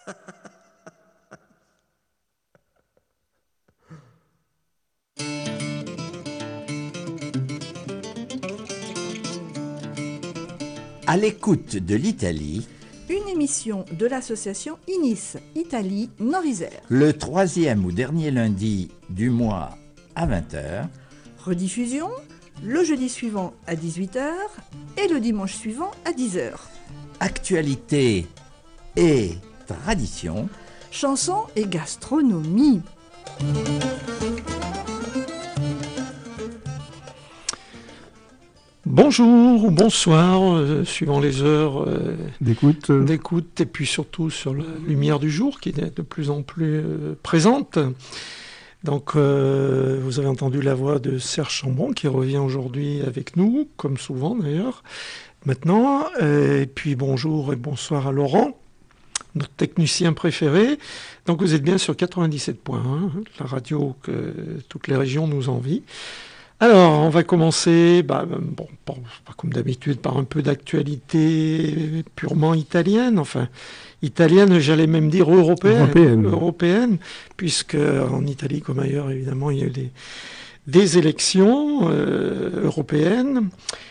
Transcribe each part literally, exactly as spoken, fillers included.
À l'écoute de l'Italie, une émission de l'association Inis Italie Nord-Isère. Le troisième ou dernier lundi du mois à vingt heures. Rediffusion le jeudi suivant à dix-huit heures et le dimanche suivant à dix heures. Actualité et tradition. Chansons et gastronomie. Bonjour ou bonsoir, euh, suivant les heures euh, d'écoute. d'écoute, et puis surtout sur la lumière du jour qui est de plus en plus euh, présente. Donc, euh, vous avez entendu la voix de Serge Chambon qui revient aujourd'hui avec nous, comme souvent d'ailleurs, maintenant. Et puis bonjour et bonsoir à Laurent, notre technicien préféré. Donc, vous êtes bien sur quatre-vingt-dix-sept point un, la radio que toutes les régions nous envient. Alors, on va commencer, bah, bon, pas, pas comme d'habitude, par un peu d'actualité purement italienne, enfin, italienne, j'allais même dire européenne, européenne, européenne puisque en Italie, comme ailleurs, évidemment, il y a eu des, des élections euh, européennes.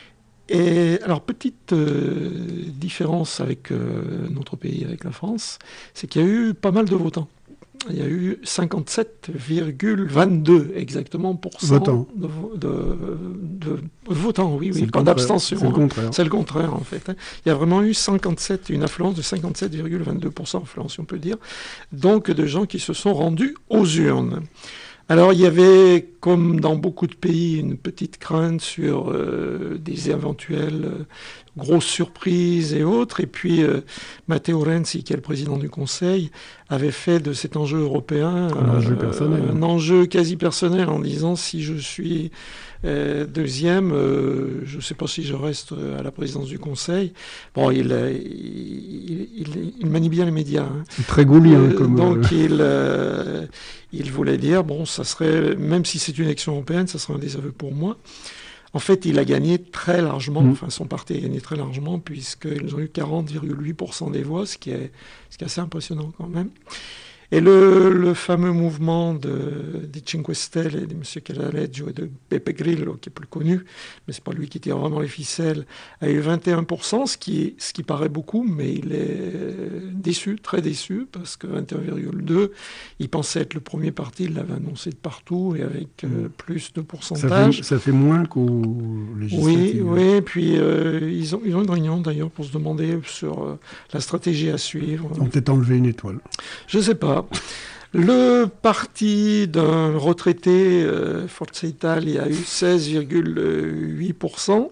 Et alors, petite euh, différence avec euh, notre pays, avec la France, c'est qu'il y a eu pas mal de votants. Il y a eu cinquante-sept virgule vingt-deux exactement pour cent votants. De, de, de, de votants, oui, oui, pas d'abstention. C'est le contraire. C'est le contraire, en fait. Il y a vraiment eu cinquante-sept, une affluence de cinquante-sept virgule vingt-deux pour cent, affluence, si on peut dire, donc de gens qui se sont rendus aux urnes. Alors, il y avait, comme dans beaucoup de pays, une petite crainte sur euh, des éventuelles euh, grosses surprises et autres. Et puis, euh, Matteo Renzi, qui est le président du Conseil, avait fait de cet enjeu européen un, euh, enjeu, personnel. un enjeu quasi personnel en disant si je suis euh, deuxième, euh, je ne sais pas si je reste à la présidence du Conseil. Bon, il, il, il, il manie bien les médias. Hein. C'est très gaulien. Euh, comme donc, euh... il... Euh, Il voulait dire, bon, ça serait, même si c'est une élection européenne, ça serait un désaveu pour moi. En fait, il a gagné très largement, mmh. enfin son parti a gagné très largement, puisqu'ils ont eu quarante virgule huit pour cent des voix, ce qui est, ce qui est assez impressionnant quand même. Et le, le fameux mouvement de, des Cinque Stelle et de M. Casaleggio et de Beppe Grillo, qui est plus connu, mais c'est pas lui qui tire vraiment les ficelles, a eu vingt et un pour cent, ce qui, ce qui paraît beaucoup, mais il est déçu, très déçu, parce que vingt et un virgule deux, il pensait être le premier parti, il l'avait annoncé de partout, et avec euh, plus de pourcentage. Ça fait, ça fait moins qu'aux législatives. Oui, oui, puis euh, ils, ont, ils ont une réunion d'ailleurs pour se demander sur euh, la stratégie à suivre. Ils ont peut-être enlevé une étoile. Je sais pas. Le parti d'un retraité, euh, Forza Italia, a eu seize virgule huit pour cent.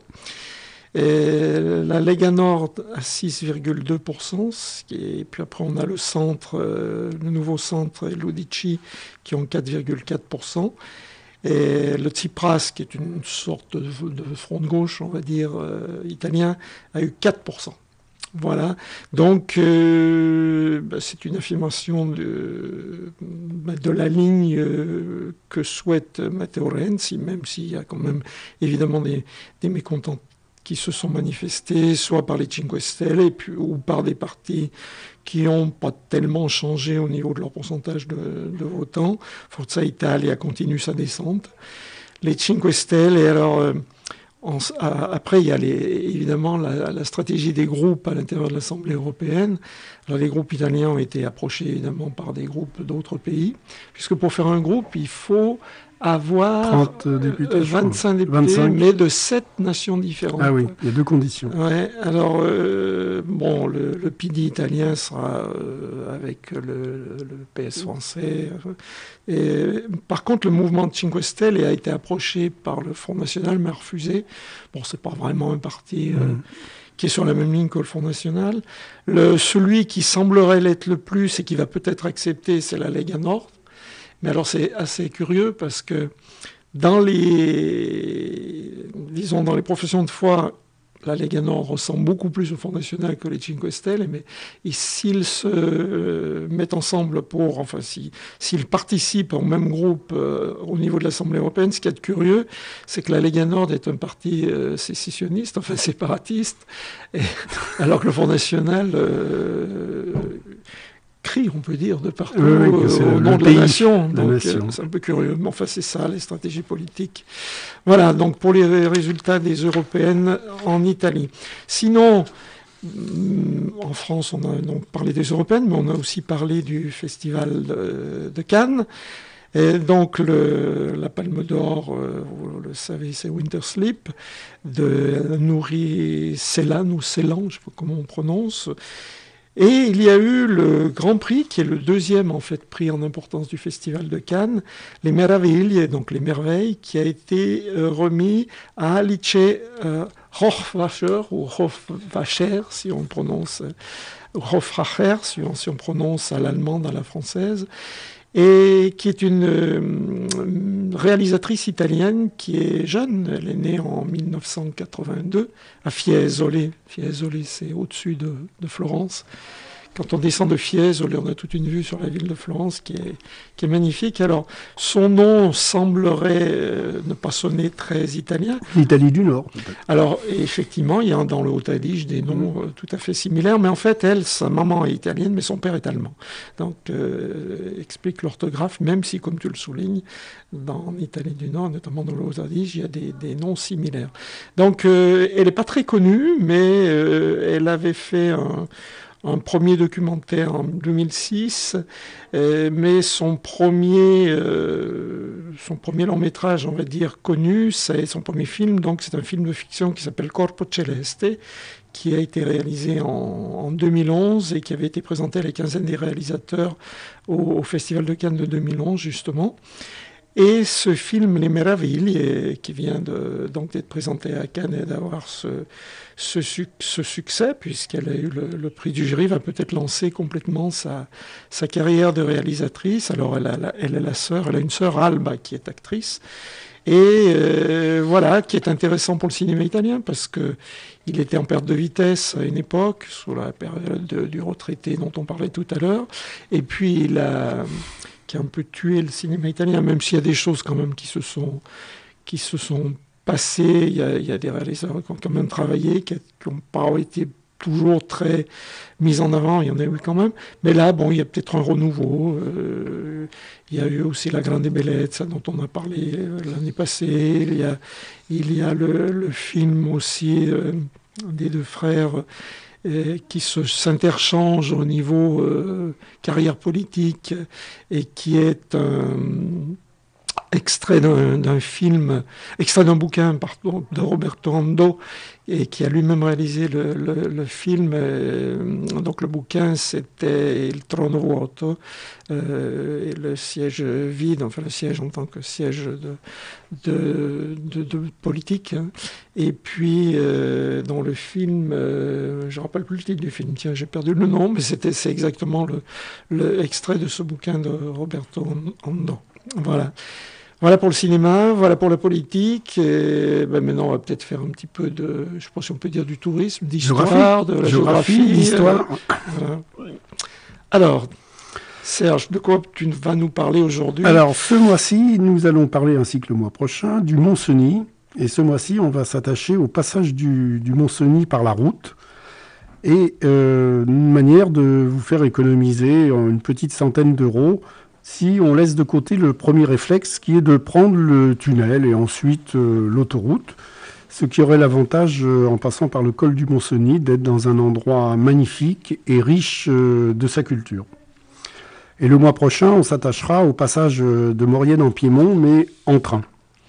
Et la Lega Nord à six virgule deux pour cent. Et puis après, on a le centre, euh, le nouveau centre et l'Udici qui ont quatre virgule quatre pour cent. Et le Tsipras, qui est une sorte de, de front de gauche, on va dire, euh, italien, a eu quatre pour cent. Voilà, donc euh, bah, c'est une affirmation de, bah, de la ligne euh, que souhaite Matteo Renzi, même s'il y a quand même évidemment des, des mécontents qui se sont manifestés, soit par les Cinque Stelle et puis, ou par des partis qui n'ont pas tellement changé au niveau de leur pourcentage de, de votants. Forza Italia continue sa descente. Les Cinque Stelle, et alors... Euh, En, après, il y a les, évidemment la, la stratégie des groupes à l'intérieur de l'Assemblée européenne. Alors, les groupes italiens ont été approchés évidemment par des groupes d'autres pays, puisque pour faire un groupe, il faut avoir trente députés, vingt-cinq députés, vingt-cinq. Mais de sept nations différentes. Ah oui, il y a deux conditions. Ouais, alors, euh, bon, le, le P D italien sera euh, avec le, le P S français. Et, par contre, le mouvement de Cinque Stelle a été approché par le Front National, mais a refusé. Bon, c'est pas vraiment un parti... Euh, mmh. qui est sur la même ligne que le Front National. Le, celui qui semblerait l'être le plus et qui va peut-être accepter, c'est la Lega Nord. Mais alors c'est assez curieux parce que dans les, disons, dans les professions de foi, la Lega Nord ressemble beaucoup plus au Front National que les Cinque Stelle, mais et s'ils se euh, mettent ensemble pour, enfin, si, s'ils participent au même groupe euh, au niveau de l'Assemblée européenne, ce qui est de curieux, c'est que la Lega Nord est un parti euh, sécessionniste, enfin séparatiste, et, alors que le Front National... Euh, crient, on peut dire, de partout, oui, oui, euh, au le, nom le de pays, la nation. la Donc, nation. euh, c'est un peu curieux. Mais enfin, c'est ça, les stratégies politiques. Voilà, donc pour les résultats des européennes en Italie. Sinon, en France, on a donc parlé des européennes, mais on a aussi parlé du festival de, de Cannes. Et donc, le, la Palme d'Or, euh, vous le savez, c'est Winter Sleep, de Nouri Ceylan, ou Ceylan, je ne sais pas comment on prononce. Et il y a eu le Grand Prix, qui est le deuxième en fait prix en importance du Festival de Cannes, les Meraviglie, donc les merveilles, qui a été euh, remis à Alice euh, Hofwacher, ou Hofwacher, si on prononce, euh, Hofwacher, si on, si on prononce à l'allemande, à la française, et qui est une euh, réalisatrice italienne qui est jeune. Elle est née en mille neuf cent quatre-vingt-deux à Fiesole. Fiesole, c'est au-dessus de, de Florence. Quand on descend de Fiesole, on a toute une vue sur la ville de Florence qui est, qui est magnifique. Alors, son nom semblerait euh, ne pas sonner très italien. L'Italie du Nord, peut-être. Alors, effectivement, il y a dans le Haut-Adige des noms euh, tout à fait similaires, mais en fait, elle, sa maman est italienne, mais son père est allemand. Donc, euh, explique l'orthographe, même si, comme tu le soulignes, dans l'Italie du Nord, notamment dans le Haut-Adige, il y a des, des noms similaires. Donc, euh, elle n'est pas très connue, mais euh, elle avait fait un... un premier documentaire en deux mille six, euh, mais son premier, euh, son premier long métrage, on va dire, connu, c'est son premier film, donc c'est un film de fiction qui s'appelle Corpo Celeste, qui a été réalisé en, en deux mille onze et qui avait été présenté à la quinzaine des réalisateurs au, au Festival de Cannes de deux mille onze, justement. Et ce film, Les Meraviglie, qui vient de, donc d'être présenté à Cannes et d'avoir ce, ce, ce succès, puisqu'elle a eu le, le prix du jury, va peut-être lancer complètement sa, sa carrière de réalisatrice. Alors, elle, a, elle est la sœur, elle a une sœur, Alba, qui est actrice. Et euh, voilà, qui est intéressant pour le cinéma italien, parce que il était en perte de vitesse à une époque, sous la période de, du retraité dont on parlait tout à l'heure. Et puis, il a... qui a un peu tué le cinéma italien, même s'il y a des choses quand même qui se sont, qui se sont passées. Il y a, il y a des réalisateurs qui ont quand même travaillé, qui n'ont pas été toujours très mis en avant, il y en a eu quand même. Mais là, bon, il y a peut-être un renouveau. Euh, il y a eu aussi La Grande Bellezza, dont on a parlé l'année passée. Il y a, il y a le, le film aussi euh, des deux frères, et qui se, s'interchangent au niveau euh, carrière politique, et qui est un extrait d'un, d'un film, extrait d'un bouquin pardon, de Roberto Rondo, et qui a lui-même réalisé le, le, le film. Euh, donc le bouquin, c'était Il trono vuoto, euh, et le siège vide, enfin le siège en tant que siège de, de, de, de politique. Hein. Et puis, euh, dans le film, euh, je ne rappelle plus le titre du film, tiens, j'ai perdu le nom, mais c'était, c'est exactement le, le extrait de ce bouquin de Roberto Rondo. Voilà. Voilà pour le cinéma, voilà pour la politique. Et ben maintenant, on va peut-être faire un petit peu de, je pense qu'on peut dire du tourisme, d'histoire, de la géographie, géographie d'histoire. Voilà. Alors, Serge, de quoi tu vas nous parler aujourd'hui ? Alors, ce mois-ci, nous allons parler, ainsi que le mois prochain, du Mont-Cenis. Et ce mois-ci, on va s'attacher au passage du, du Mont-Cenis par la route. Et euh, une manière de vous faire économiser une petite centaine d'euros si on laisse de côté le premier réflexe qui est de prendre le tunnel et ensuite euh, l'autoroute, ce qui aurait l'avantage, euh, en passant par le col du Mont-Cenis, d'être dans un endroit magnifique et riche euh, de sa culture. Et le mois prochain, on s'attachera au passage de Maurienne en Piémont, mais en train.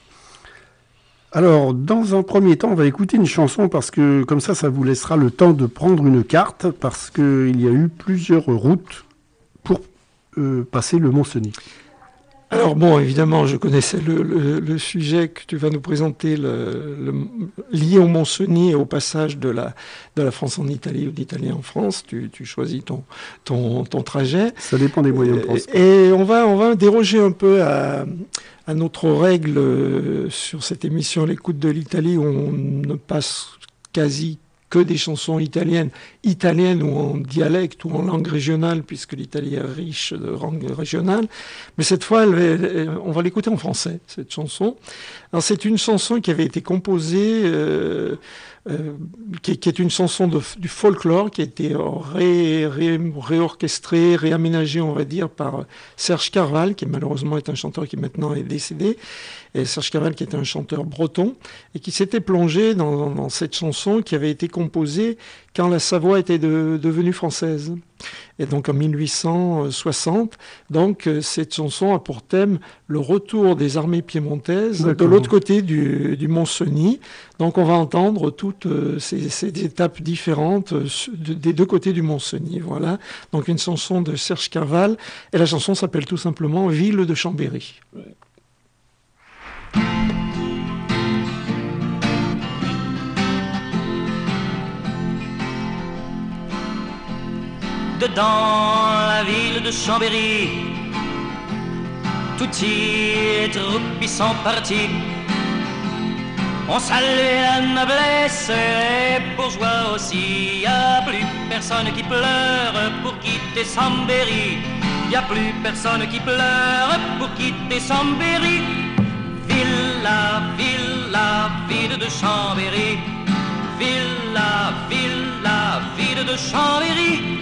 Alors, dans un premier temps, on va écouter une chanson parce que comme ça, ça vous laissera le temps de prendre une carte, parce qu'il y a eu plusieurs routes pour Euh, passer le Mont-Cenis. Alors bon, évidemment, je connaissais le, le, le sujet que tu vas nous présenter, le, le, lié au Mont-Cenis et au passage de la, de la France en Italie ou d'Italie en France. Tu, tu choisis ton, ton, ton trajet. Ça dépend des moyens de transport. Et on va, on va déroger un peu à, à notre règle sur cette émission L'écoute de l'Italie, où on ne passe quasi que des chansons italiennes, italiennes ou en dialecte ou en langue régionale, puisque l'Italie est riche de langue régionale. Mais cette fois, elle, elle, on va l'écouter en français, cette chanson. Alors, c'est une chanson qui avait été composée euh, euh, qui, qui est une chanson de, du folklore qui a été ré, ré, réorchestrée, réaménagée, on va dire, par Serge Carval, qui malheureusement est un chanteur qui maintenant est décédé. Et Serge Carval, qui était un chanteur breton, et qui s'était plongé dans, dans cette chanson qui avait été composée quand la Savoie était de, devenue française. Et donc en mille huit cent soixante, donc cette chanson a pour thème le retour des armées piémontaises de l'autre côté du, du Mont Cenis. Donc on va entendre toutes ces, ces étapes différentes des deux côtés du Mont Cenis. Voilà. Donc une chanson de Serge Carval, et la chanson s'appelle tout simplement Ville de Chambéry. Ouais. Dedans la ville de Chambéry, tout y troupes y sont partis. On salue la noblesse et les bourgeois aussi. Y a plus personne qui pleure pour quitter Chambéry. Y a plus personne qui pleure pour quitter Chambéry. Villa, villa, ville de Chambéry. Villa, villa, ville de Chambéry.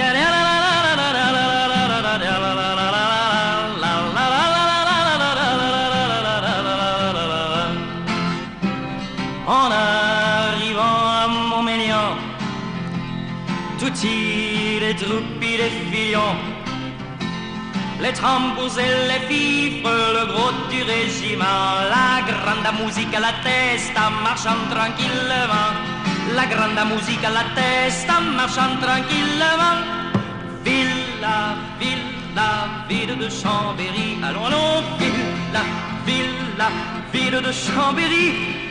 En arrivant à Montmélian, tout y les troupes et les filions, les tambours et les fifres, le gros du régiment, la grande musique à la testa, marchant tranquillement. La grande musique à la testa, marchant tranquillement. Villa, villa, ville de Chambéry. Allons, allons, villa, villa, ville de Chambéry.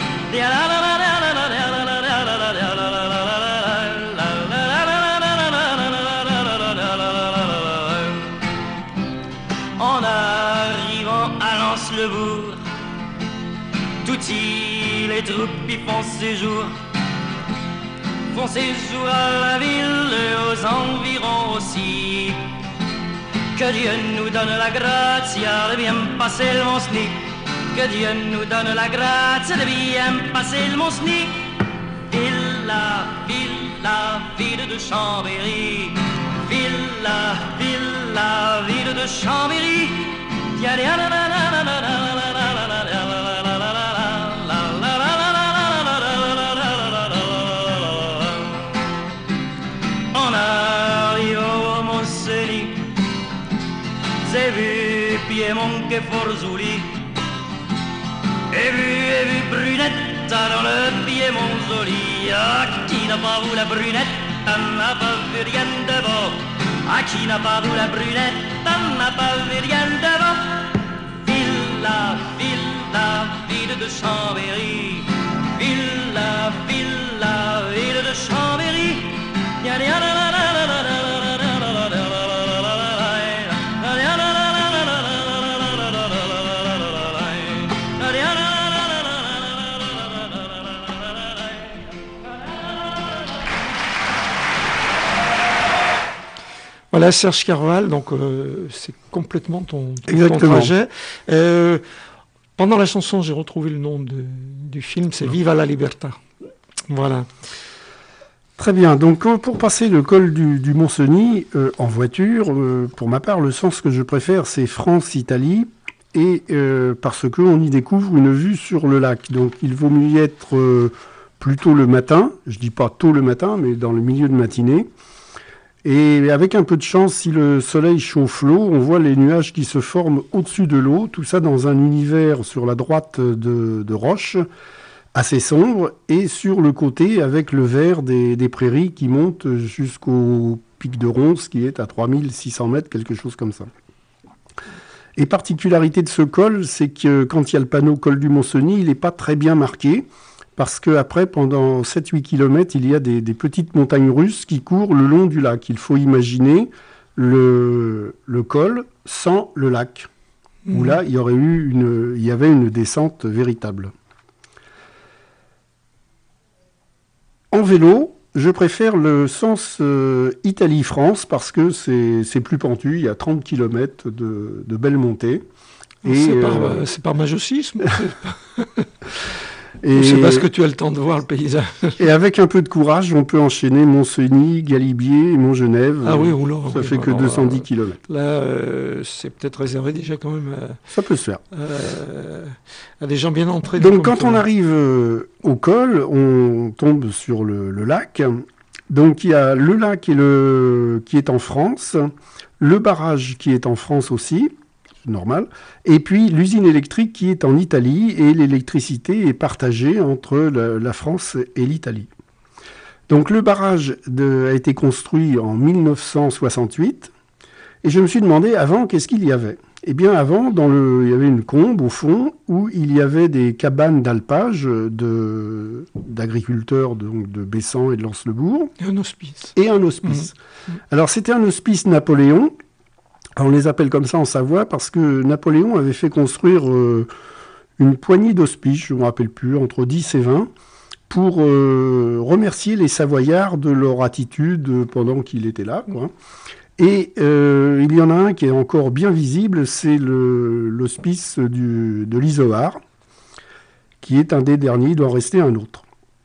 En arrivant à Lens-le-Bourg, tout y les troupes y font séjour. Font séjour à la ville et aux environs aussi. Que Dieu nous donne la gratia de bien passer le Mont-Cenis. Que Dieu nous donne la gratia de bien passer le Mont-Cenis. Villa, villa, ville de Chambéry. Villa, villa, ville de Chambéry. J'ai vu Piémont et Forzuli, et vu, et vu Brunette dans le Piémont joli. Ah, qui n'a pas vu la Brunette, n'a pas vu rien de beau. Ah, qui n'a pas vu la Brunette, n'a pas vu rien de beau. Villa, villa, ville de Chambéry. Villa, villa, ville de Chambéry. Ya, ya, la, la, la, la, la, la. Voilà, Serge Carval, donc euh, c'est complètement ton, ton, ton trajet. Euh, pendant la chanson, j'ai retrouvé le nom de, du film, c'est Viva la Libertà. Voilà. Très bien, donc pour passer le col du, du Mont-Cenis euh, en voiture, euh, pour ma part, le sens que je préfère, c'est France-Italie, et euh, parce qu'on y découvre une vue sur le lac. Donc il vaut mieux y être euh, plutôt le matin, je dis pas tôt le matin, mais dans le milieu de matinée. Et avec un peu de chance, si le soleil chauffe l'eau, on voit les nuages qui se forment au-dessus de l'eau, tout ça dans un univers sur la droite de, de roches, assez sombre, et sur le côté avec le vert des, des prairies qui montent jusqu'au pic de Ronce, qui est à trois mille six cents mètres, quelque chose comme ça. Et particularité de ce col, c'est que quand il y a le panneau col du Mont-Cenis, il n'est pas très bien marqué, parce qu'après, pendant sept à huit kilomètres, il y a des, des petites montagnes russes qui courent le long du lac. Il faut imaginer le, le col sans le lac, mmh. où là, il y aurait eu une, il y avait une descente véritable. En vélo, je préfère le sens euh, Italie-France, parce que c'est, c'est plus pentu, il y a trente kilomètres de, de belles montées. Et, c'est, par, euh, c'est par masochisme. Et, c'est parce que tu as le temps de voir le paysage. Et avec un peu de courage, on peut enchaîner Mont-Cenis, Galibier et Mont-Genève. Ah oui, oula, ça oui, fait que alors, deux cent dix kilomètres. Là, euh, c'est peut-être réservé déjà quand même à, ça peut se faire. Euh, à des gens bien entrés. Donc quand on arrive euh, au col, on tombe sur le, le lac. Donc il y a le lac et le, qui est en France, le barrage qui est en France aussi, normal, et puis l'usine électrique qui est en Italie, et l'électricité est partagée entre la, la France et l'Italie. Donc le barrage de, a été construit en mille neuf cent soixante-huit, et je me suis demandé avant qu'est-ce qu'il y avait. Eh bien avant, dans le, il y avait une combe au fond où il y avait des cabanes d'alpage de, d'agriculteurs donc de Bessan et de Lens-le-Bourg. Et un hospice. Et un hospice. Mmh. Alors c'était un hospice Napoléon. On les appelle comme ça en Savoie parce que Napoléon avait fait construire euh, une poignée d'hospices, je ne me rappelle plus, entre dix et vingt, pour euh, remercier les Savoyards de leur attitude pendant qu'il était là, quoi. Et euh, il y en a un qui est encore bien visible, c'est le, l'hospice du, de l'Izoard, qui est un des derniers, il doit en rester un autre.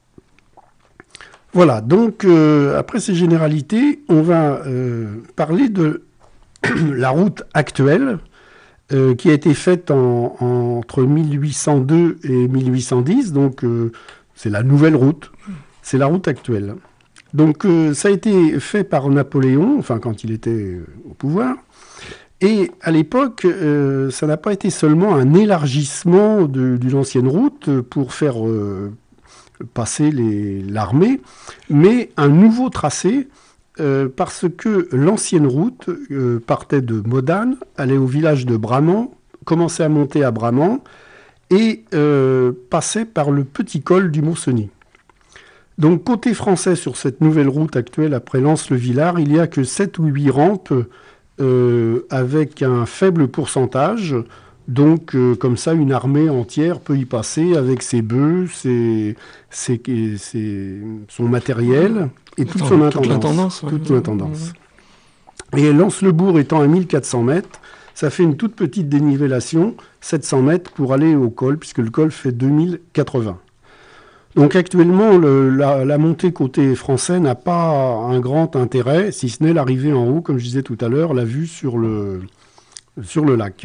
Voilà, donc euh, après ces généralités, on va euh, parler de la route actuelle, euh, qui a été faite en, en, entre mille huit cent deux et mille huit cent dix, donc euh, c'est la nouvelle route, c'est la route actuelle. Donc euh, ça a été fait par Napoléon, enfin quand il était euh, au pouvoir, et à l'époque, euh, ça n'a pas été seulement un élargissement de, d'une ancienne route pour faire euh, passer les, l'armée, mais un nouveau tracé, euh, parce que l'ancienne route euh, partait de Modane, allait au village de Bramant, commençait à monter à Bramant, et euh, passait par le petit col du Mont-Cenis. Donc, côté français, sur cette nouvelle route actuelle après Lens-le-Villard, il n'y a que sept ou huit rampes euh, avec un faible pourcentage. Donc, euh, comme ça, une armée entière peut y passer avec ses bœufs, ses, ses, ses, son matériel et toute son intendance. Toute l'intendance. Toute ouais. l'intendance. Et Lens-le-Bourg étant à mille quatre cents mètres, ça fait une toute petite dénivellation, sept cents mètres pour aller au col, puisque le col fait deux mille quatre-vingts. Donc actuellement, le, la, la montée côté français n'a pas un grand intérêt, si ce n'est l'arrivée en haut, comme je disais tout à l'heure, la vue sur le, sur le lac.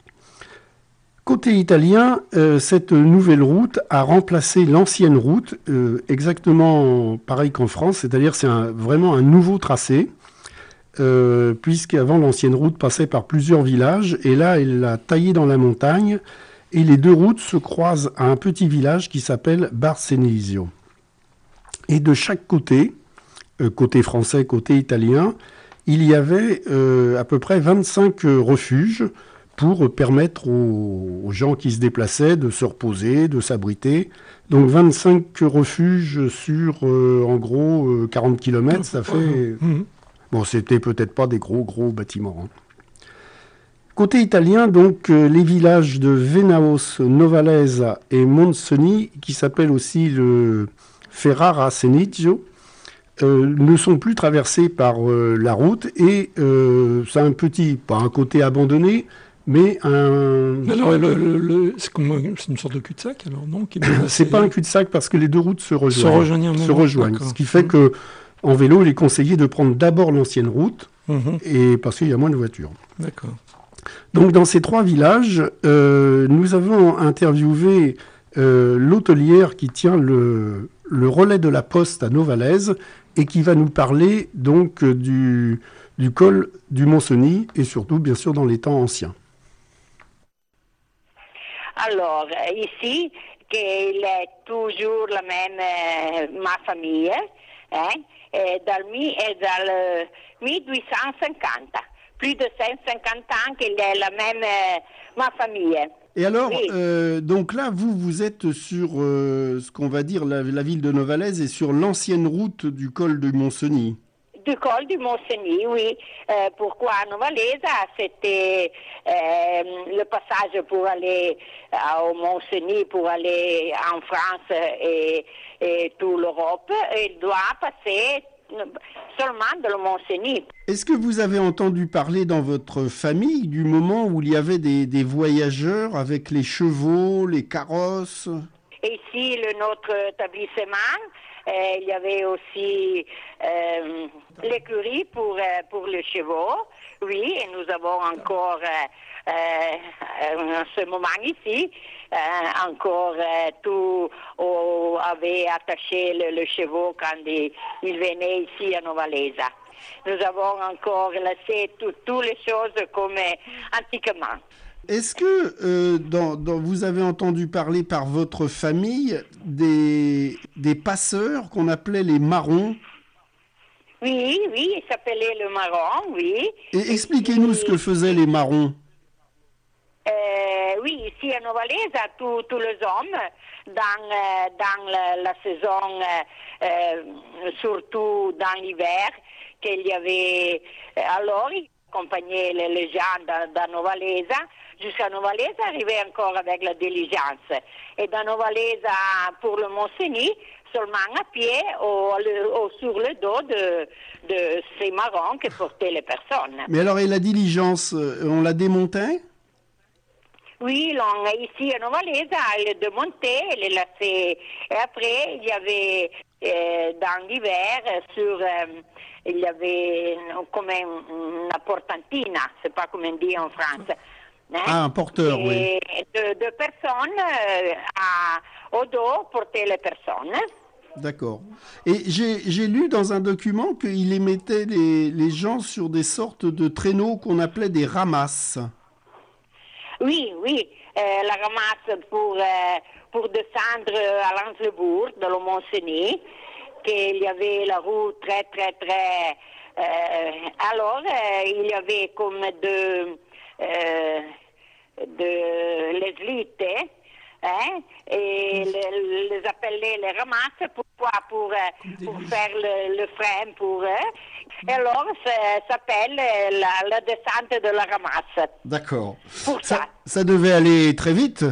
Côté italien, euh, cette nouvelle route a remplacé l'ancienne route, euh, exactement pareil qu'en France, c'est-à-dire c'est un, vraiment un nouveau tracé, euh, puisqu'avant l'ancienne route passait par plusieurs villages, et là elle l'a taillé dans la montagne, et les deux routes se croisent à un petit village qui s'appelle Barsenisio. Et de chaque côté, euh, côté français, côté italien, il y avait euh, à peu près vingt-cinq euh, refuges pour permettre aux, aux gens qui se déplaçaient de se reposer, de s'abriter. Donc vingt-cinq refuges sur, euh, en gros, euh, quarante kilomètres, ça fait... Mmh. Bon, c'était peut-être pas des gros, gros bâtiments, hein. Côté italien, donc, euh, les villages de Venaos, Novalesa et Mont-Cenis, qui s'appellent aussi le Ferrara-Senizio, euh, ne sont plus traversés par euh, la route et euh, c'est un petit, pas un côté abandonné, mais un... Alors, le, le, le, c'est, comme, c'est une sorte de cul-de-sac, alors non qui C'est pas un cul-de-sac parce que les deux routes se rejoignent. Se rejoignent, se rejoignent ce qui fait mmh. que en vélo, il est conseillé de prendre d'abord l'ancienne route, mmh. et parce qu'il y a moins de voitures. D'accord. Donc, dans ces trois villages, euh, nous avons interviewé euh, l'hôtelière qui tient le, le relais de la poste à Novalaise et qui va nous parler donc du, du col du Mont-Cenis et surtout, bien sûr, dans les temps anciens. Alors, ici, il est toujours la même euh, ma famille, hein, et dans, et dans mille huit cent cinquante. Plus de cent cinquante ans qu'il est la même euh, ma famille. Et alors, oui. euh, donc là, vous, vous êtes sur euh, ce qu'on va dire la, la ville de Novalaise et sur l'ancienne route du col du Mont-Cenis. Du col du Mont-Cenis, oui. Euh, pourquoi Novalaise, c'était euh, le passage pour aller euh, au Mont-Cenis, pour aller en France et, et toute l'Europe. Il doit passer seulement dans le Mont-Cenis. Est-ce que vous avez entendu parler dans votre famille du moment où il y avait des, des voyageurs avec les chevaux, les carrosses ? Et ici, le, notre établissement, euh, il y avait aussi euh, l'écurie pour, euh, pour les chevaux. Oui, et nous avons encore, euh, euh, en ce moment ici, euh, encore euh, tout, on avait attaché le, le chevaux quand il, il venait ici à Novalesa. Nous avons encore laissé toutes les choses comme antiquement. Est-ce que euh, dans, dans, vous avez entendu parler par votre famille des, des passeurs qu'on appelait les marrons? Oui, oui, il s'appelait le marron, oui. Et expliquez-nous ce que faisaient les marrons. Euh, oui, ici à Novalesa, tous les hommes, dans, euh, dans la, la saison, euh, euh, surtout dans l'hiver, qu'il y avait, alors ils accompagnaient les, les gens dans, dans Novalesa, jusqu'à Novalesa, arrivaient encore avec la diligence. Et dans Novalesa, pour le Mont-Cenis, seulement à pied ou, ou sur le dos de, de ces marrons que portaient les personnes. Mais alors, et la diligence, on la démontait? Oui, l'on, ici à Novalesa, elle est démontée, elle est laissée. Et après, il y avait, euh, dans l'hiver, sur, euh, il y avait comme une portantina, c'est pas comme on dit en France. Hein? Ah, un porteur, et oui. De, de personnes euh, à, au dos portaient les personnes. D'accord. Et j'ai, j'ai lu dans un document qu'il émettait les, les gens sur des sortes de traîneaux qu'on appelait des ramasses. Oui, oui, euh, la ramasse pour, euh, pour descendre à Lanslebourg, dans le Mont-Cenis, qu'il y avait la route très, très, très... Euh, alors, euh, il y avait comme de, euh, de les lites, hein, et les, les appeler les ramasses. Pourquoi? Pour, pour faire le, le frein pour eux. Et alors, ça s'appelle la, la descente de la ramasse. D'accord. Pour ça. ça. Ça devait aller très vite?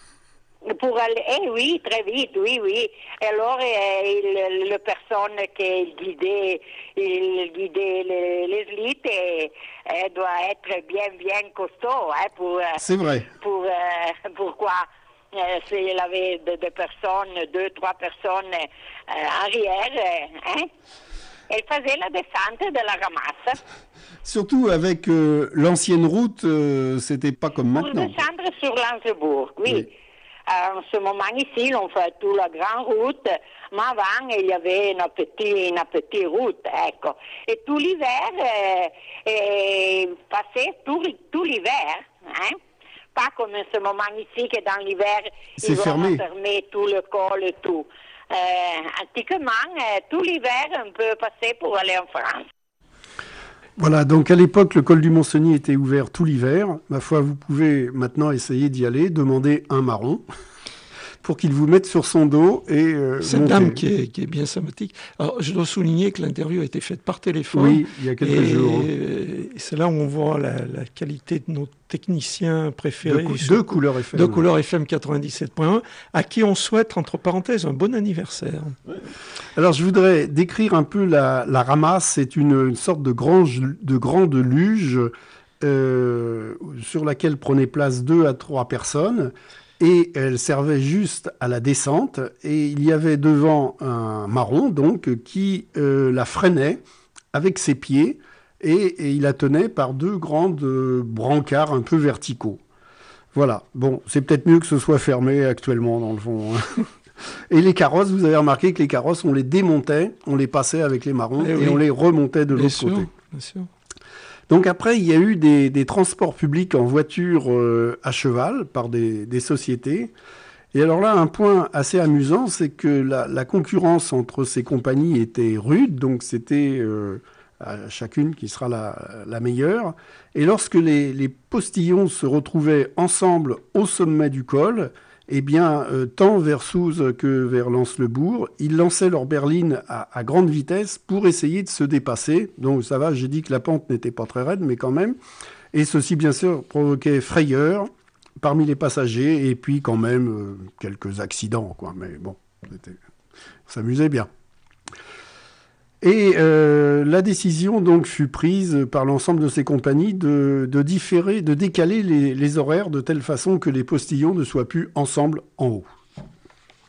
Pour aller, eh oui, très vite, oui, oui. Et alors, eh, il, le personne qui guidait, il guidait les, les lites, et, et doit être bien, bien costaud, hein, pour... C'est vrai. Pour, euh, pourquoi euh, s'il avait des de personnes, deux, trois personnes euh, arrière, hein, elle faisait la descente de la ramasse. Surtout avec euh, l'ancienne route, euh, c'était pas comme Pour maintenant. descendre sur Lanslebourg, oui. Oui. En ce moment ici, on fait toute la grande route, mais avant, il y avait une petite, une petite route, ecco. Et tout l'hiver, euh, euh, passait tout, tout l'hiver, hein. Pas comme en ce moment ici, que dans l'hiver, C'est ils vont fermé. fermer tout le col et tout. Euh, antiquement, euh, tout l'hiver, on peut passer pour aller en France. Voilà, donc à l'époque, le col du Mont-Cenis était ouvert tout l'hiver. Ma foi, vous pouvez maintenant essayer d'y aller, demander un marron pour qu'il vous mette sur son dos et euh, Cette monter. dame qui est, qui est bien sympathique. Alors, je dois souligner que l'interview a été faite par téléphone. Oui, il y a quelques et, jours. et c'est là où on voit la, la qualité de nos techniciens préférés. De, cou- sur- de couleur F M. de couleur F M quatre-vingt-dix-sept point un, à qui on souhaite, entre parenthèses, un bon anniversaire. Alors, je voudrais décrire un peu la, la ramasse. C'est une, une sorte de, grange, de grande luge euh, sur laquelle prenaient place deux à trois personnes. Et elle servait juste à la descente. Et il y avait devant un marron, donc, qui euh, la freinait avec ses pieds. Et, et il la tenait par deux grandes euh, brancards un peu verticaux. Voilà. Bon, c'est peut-être mieux que ce soit fermé actuellement, dans le fond. hein. Et les carrosses, vous avez remarqué que les carrosses, on les démontait, on les passait avec les marrons Eh et oui. on les remontait de Bien l'autre sûr, côté. bien sûr. Donc après, il y a eu des, des transports publics en voiture euh, à cheval par des, des sociétés. Et alors là, un point assez amusant, c'est que la, la concurrence entre ces compagnies était rude, donc c'était euh, à chacune qui sera la, la meilleure. Et lorsque les, les postillons se retrouvaient ensemble au sommet du col, eh bien, euh, tant vers Souze que vers Lanslebourg, ils lançaient leur berline à, à grande vitesse pour essayer de se dépasser. Donc ça va, j'ai dit que la pente n'était pas très raide, mais quand même. Et ceci, bien sûr, provoquait frayeur parmi les passagers et puis quand même euh, quelques accidents, quoi. Mais bon, c'était... on s'amusait bien. Et euh, la décision donc fut prise par l'ensemble de ces compagnies de, de différer, de décaler les, les horaires de telle façon que les postillons ne soient plus ensemble en haut.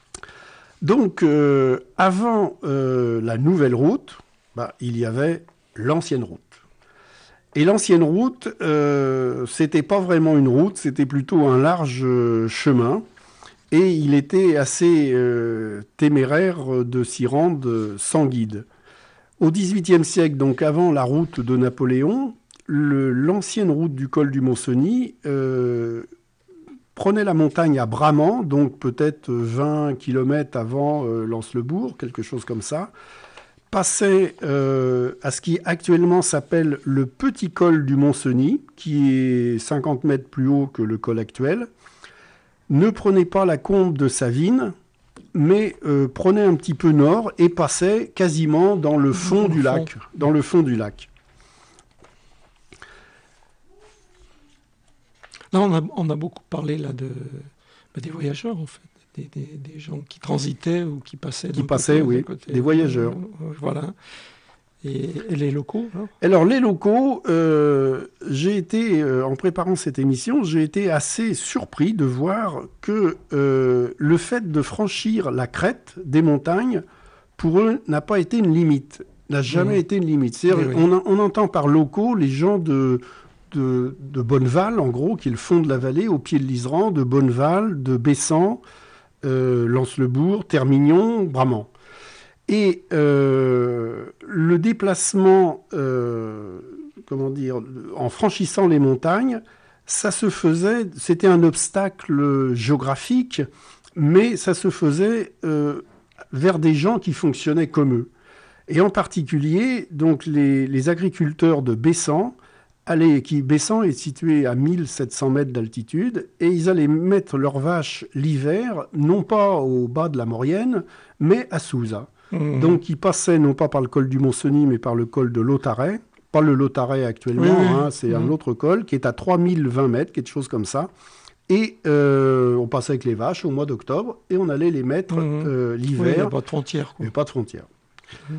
Donc, euh, avant euh, la nouvelle route, bah, il y avait l'ancienne route. Et l'ancienne route, euh, c'était pas vraiment une route, c'était plutôt un large euh, chemin. Et il était assez euh, téméraire de s'y rendre sans guide. Au dix-huitième siècle, donc avant la route de Napoléon, le, l'ancienne route du col du Mont-Cenis euh, prenait la montagne à Bramant, donc peut-être vingt kilomètres avant euh, Lens-le-Bourg, quelque chose comme ça, passait euh, à ce qui actuellement s'appelle le petit col du Mont-Cenis, qui est cinquante mètres plus haut que le col actuel, ne prenait pas la combe de Savines, mais euh, prenait un petit peu nord et passait quasiment dans le fond du lac, dans le fond du lac. Là, on a, on a beaucoup parlé là, de, bah, des voyageurs, en fait, des, des, des gens qui transitaient ou qui passaient. Qui passaient, oui, côté, des voyageurs. Euh, voilà. Et, et les locaux hein. Alors, les locaux, euh, j'ai été, euh, en préparant cette émission, j'ai été assez surpris de voir que euh, le fait de franchir la crête des montagnes, pour eux, n'a pas été une limite, n'a jamais mmh. été une limite. C'est-à-dire, oui, oui. On, on entend par locaux les gens de... De, de Bonneval, en gros, qui est le fond de la vallée, au pied de l'Iseran, de Bonneval, de Bessan, euh, Lens-le-Bourg, Termignon, Bramant. Et euh, le déplacement, euh, comment dire, en franchissant les montagnes, ça se faisait, c'était un obstacle géographique, mais ça se faisait euh, vers des gens qui fonctionnaient comme eux. Et en particulier, donc, les, les agriculteurs de Bessan, Allez, qui, Bessan est situé à mille sept cents mètres d'altitude, et ils allaient mettre leurs vaches l'hiver, non pas au bas de la Maurienne, mais à Souza. Mmh. Donc ils passaient non pas par le col du Mont-Cenis, mais par le col de Lautaret. Pas le Lautaret actuellement, oui, oui. Hein, c'est mmh. un autre col qui est à trois mille vingt mètres, quelque chose comme ça. Et euh, on passait avec les vaches au mois d'octobre, et on allait les mettre mmh. euh, l'hiver. Oui, il n'y a pas de frontière. Il n'y a pas de frontière. Mmh.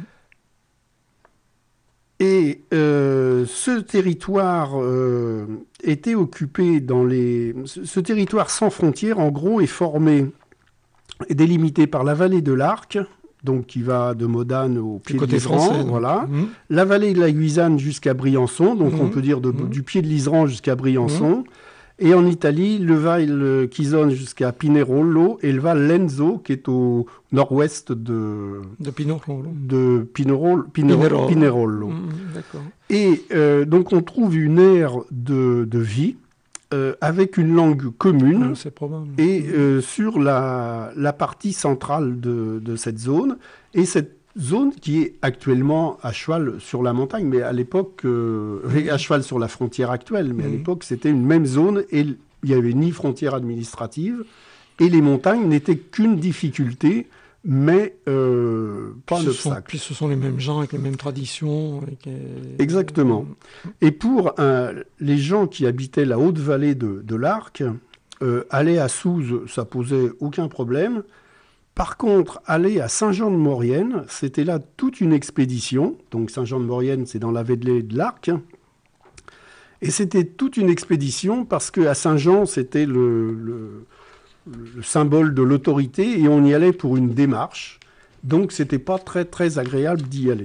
Et euh, ce territoire euh, était occupé dans les... Ce territoire sans frontières, en gros, est formé et délimité par la vallée de l'Arc, donc qui va de Modane au pied de l'Iseran, voilà. Mmh. La vallée de la Guisane jusqu'à Briançon, donc mmh. on peut dire de, mmh. du pied de l'Iseran jusqu'à Briançon. Mmh. Et en Italie, le Val Chison jusqu'à Pinerolo et le Val Lenzo qui est au nord-ouest de, de Pinerolo. De Pinerolo. Pinerolo. Pinerolo. Mmh, d'accord. Et euh, donc on trouve une aire de, de vie euh, avec une langue commune. Ah, c'est probable. Et euh, sur la, la partie centrale de, de cette zone. Et cette zone qui est actuellement à cheval sur la montagne, mais à l'époque, euh, à cheval sur la frontière actuelle, mais mmh. à l'époque, c'était une même zone et il n'y avait ni frontière administrative et les montagnes n'étaient qu'une difficulté, mais euh, pas un obstacle. Puis ce sont les mêmes gens avec les mêmes traditions. Avec, euh... Exactement. Et pour un, les gens qui habitaient la haute vallée de, de l'Arc, euh, aller à Souze, ça posait aucun problème. Par contre, aller à Saint-Jean-de-Maurienne, c'était là toute une expédition. Donc Saint-Jean-de-Maurienne, c'est dans la vallée de l'Arc. Et c'était toute une expédition parce qu'à Saint-Jean, c'était le, le, le symbole de l'autorité et on y allait pour une démarche. Donc c'était pas très, très agréable d'y aller.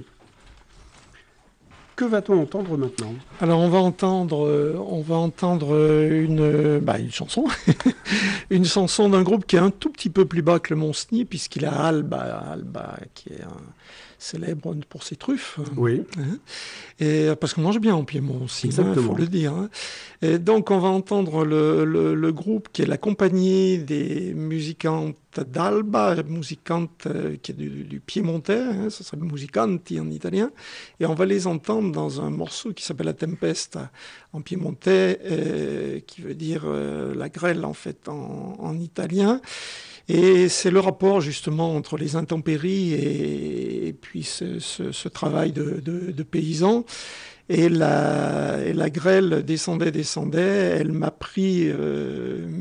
Que va-t-on entendre maintenant ? Alors on va entendre, euh, on va entendre une, euh, bah, une chanson, une chanson d'un groupe qui est un tout petit peu plus bas que le Mont-Cenis, puisqu'il a Alba, Alba qui est un, célèbre pour ses truffes. Oui. Hein, et, parce qu'on mange bien en Piémont aussi, il faut le dire. Hein. Et donc on va entendre le, le, le groupe qui est la compagnie des musicantes d'Alba, musicante euh, qui est du, du piémontais, hein, ça serait musicanti en italien, et on va les entendre dans un morceau qui s'appelle La Tempesta en piémontais, euh, qui veut dire euh, la grêle en fait en, en italien. Et c'est le rapport justement entre les intempéries et, et puis ce, ce, ce travail de, de, de paysans. Et la, et la grêle descendait, descendait. Elle m'a pris euh,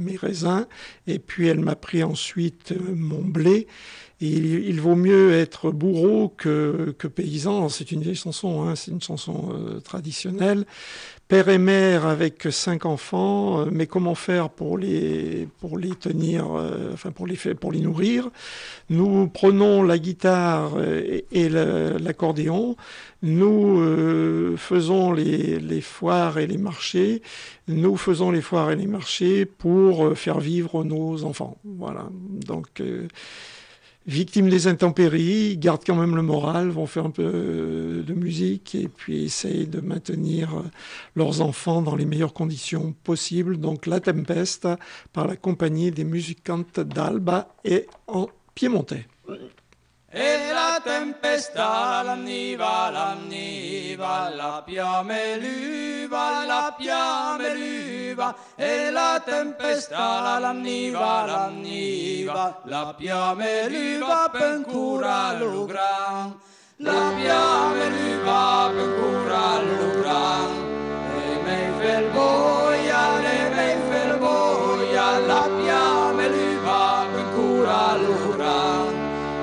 mes raisins, et puis elle m'a pris ensuite euh, mon blé. Et il, il vaut mieux être bourreau que, que paysan. C'est une vieille chanson, hein, c'est une chanson euh, traditionnelle. Père et mère avec cinq enfants, euh, mais comment faire pour les, pour les tenir, euh, enfin pour les, pour les nourrir? Nous prenons la guitare et, et la, l'accordéon, nous euh, faisons les, les foires et les marchés, nous faisons les foires et les marchés pour faire vivre nos enfants. Voilà, donc... Euh, victimes des intempéries, ils gardent quand même le moral, vont faire un peu de musique et puis essayent de maintenir leurs enfants dans les meilleures conditions possibles. Donc La Tempesta par la compagnie des Musicantes d'Alba et en piémontais. E la tempesta l'anniva, l'anniva, la piame l'uva, la piame l'uva. E la tempesta l'anniva, l'anniva, la piame l'uva per cura lo gran. La piame l'uva per cura lo gran. E mei fel boia, e mei fel boia, la piame l'uva per cura lo gran.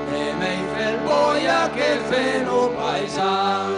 Boia che feno paesan.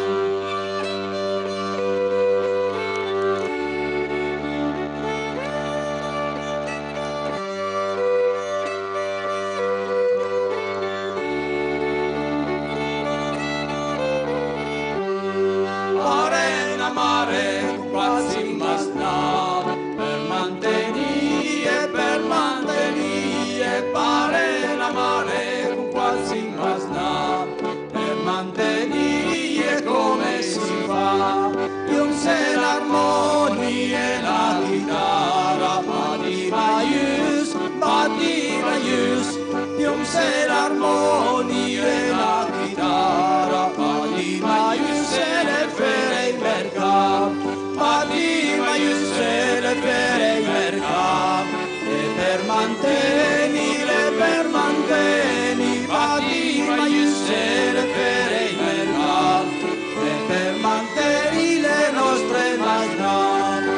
Arena mare quasi masna per mantenire, per mantenire, pare la mare quasi masna per mantenere come si fa. Io se l'armonia e la chitarra, badi maius, badi maius. Io se l'armonia e la chitarra, badi maius e le fere in mercato, badi maius e le fere in mercato. E per mantenere, per mantenere, badi maius e le fere in mercato. E per mantenere le nostre masnate.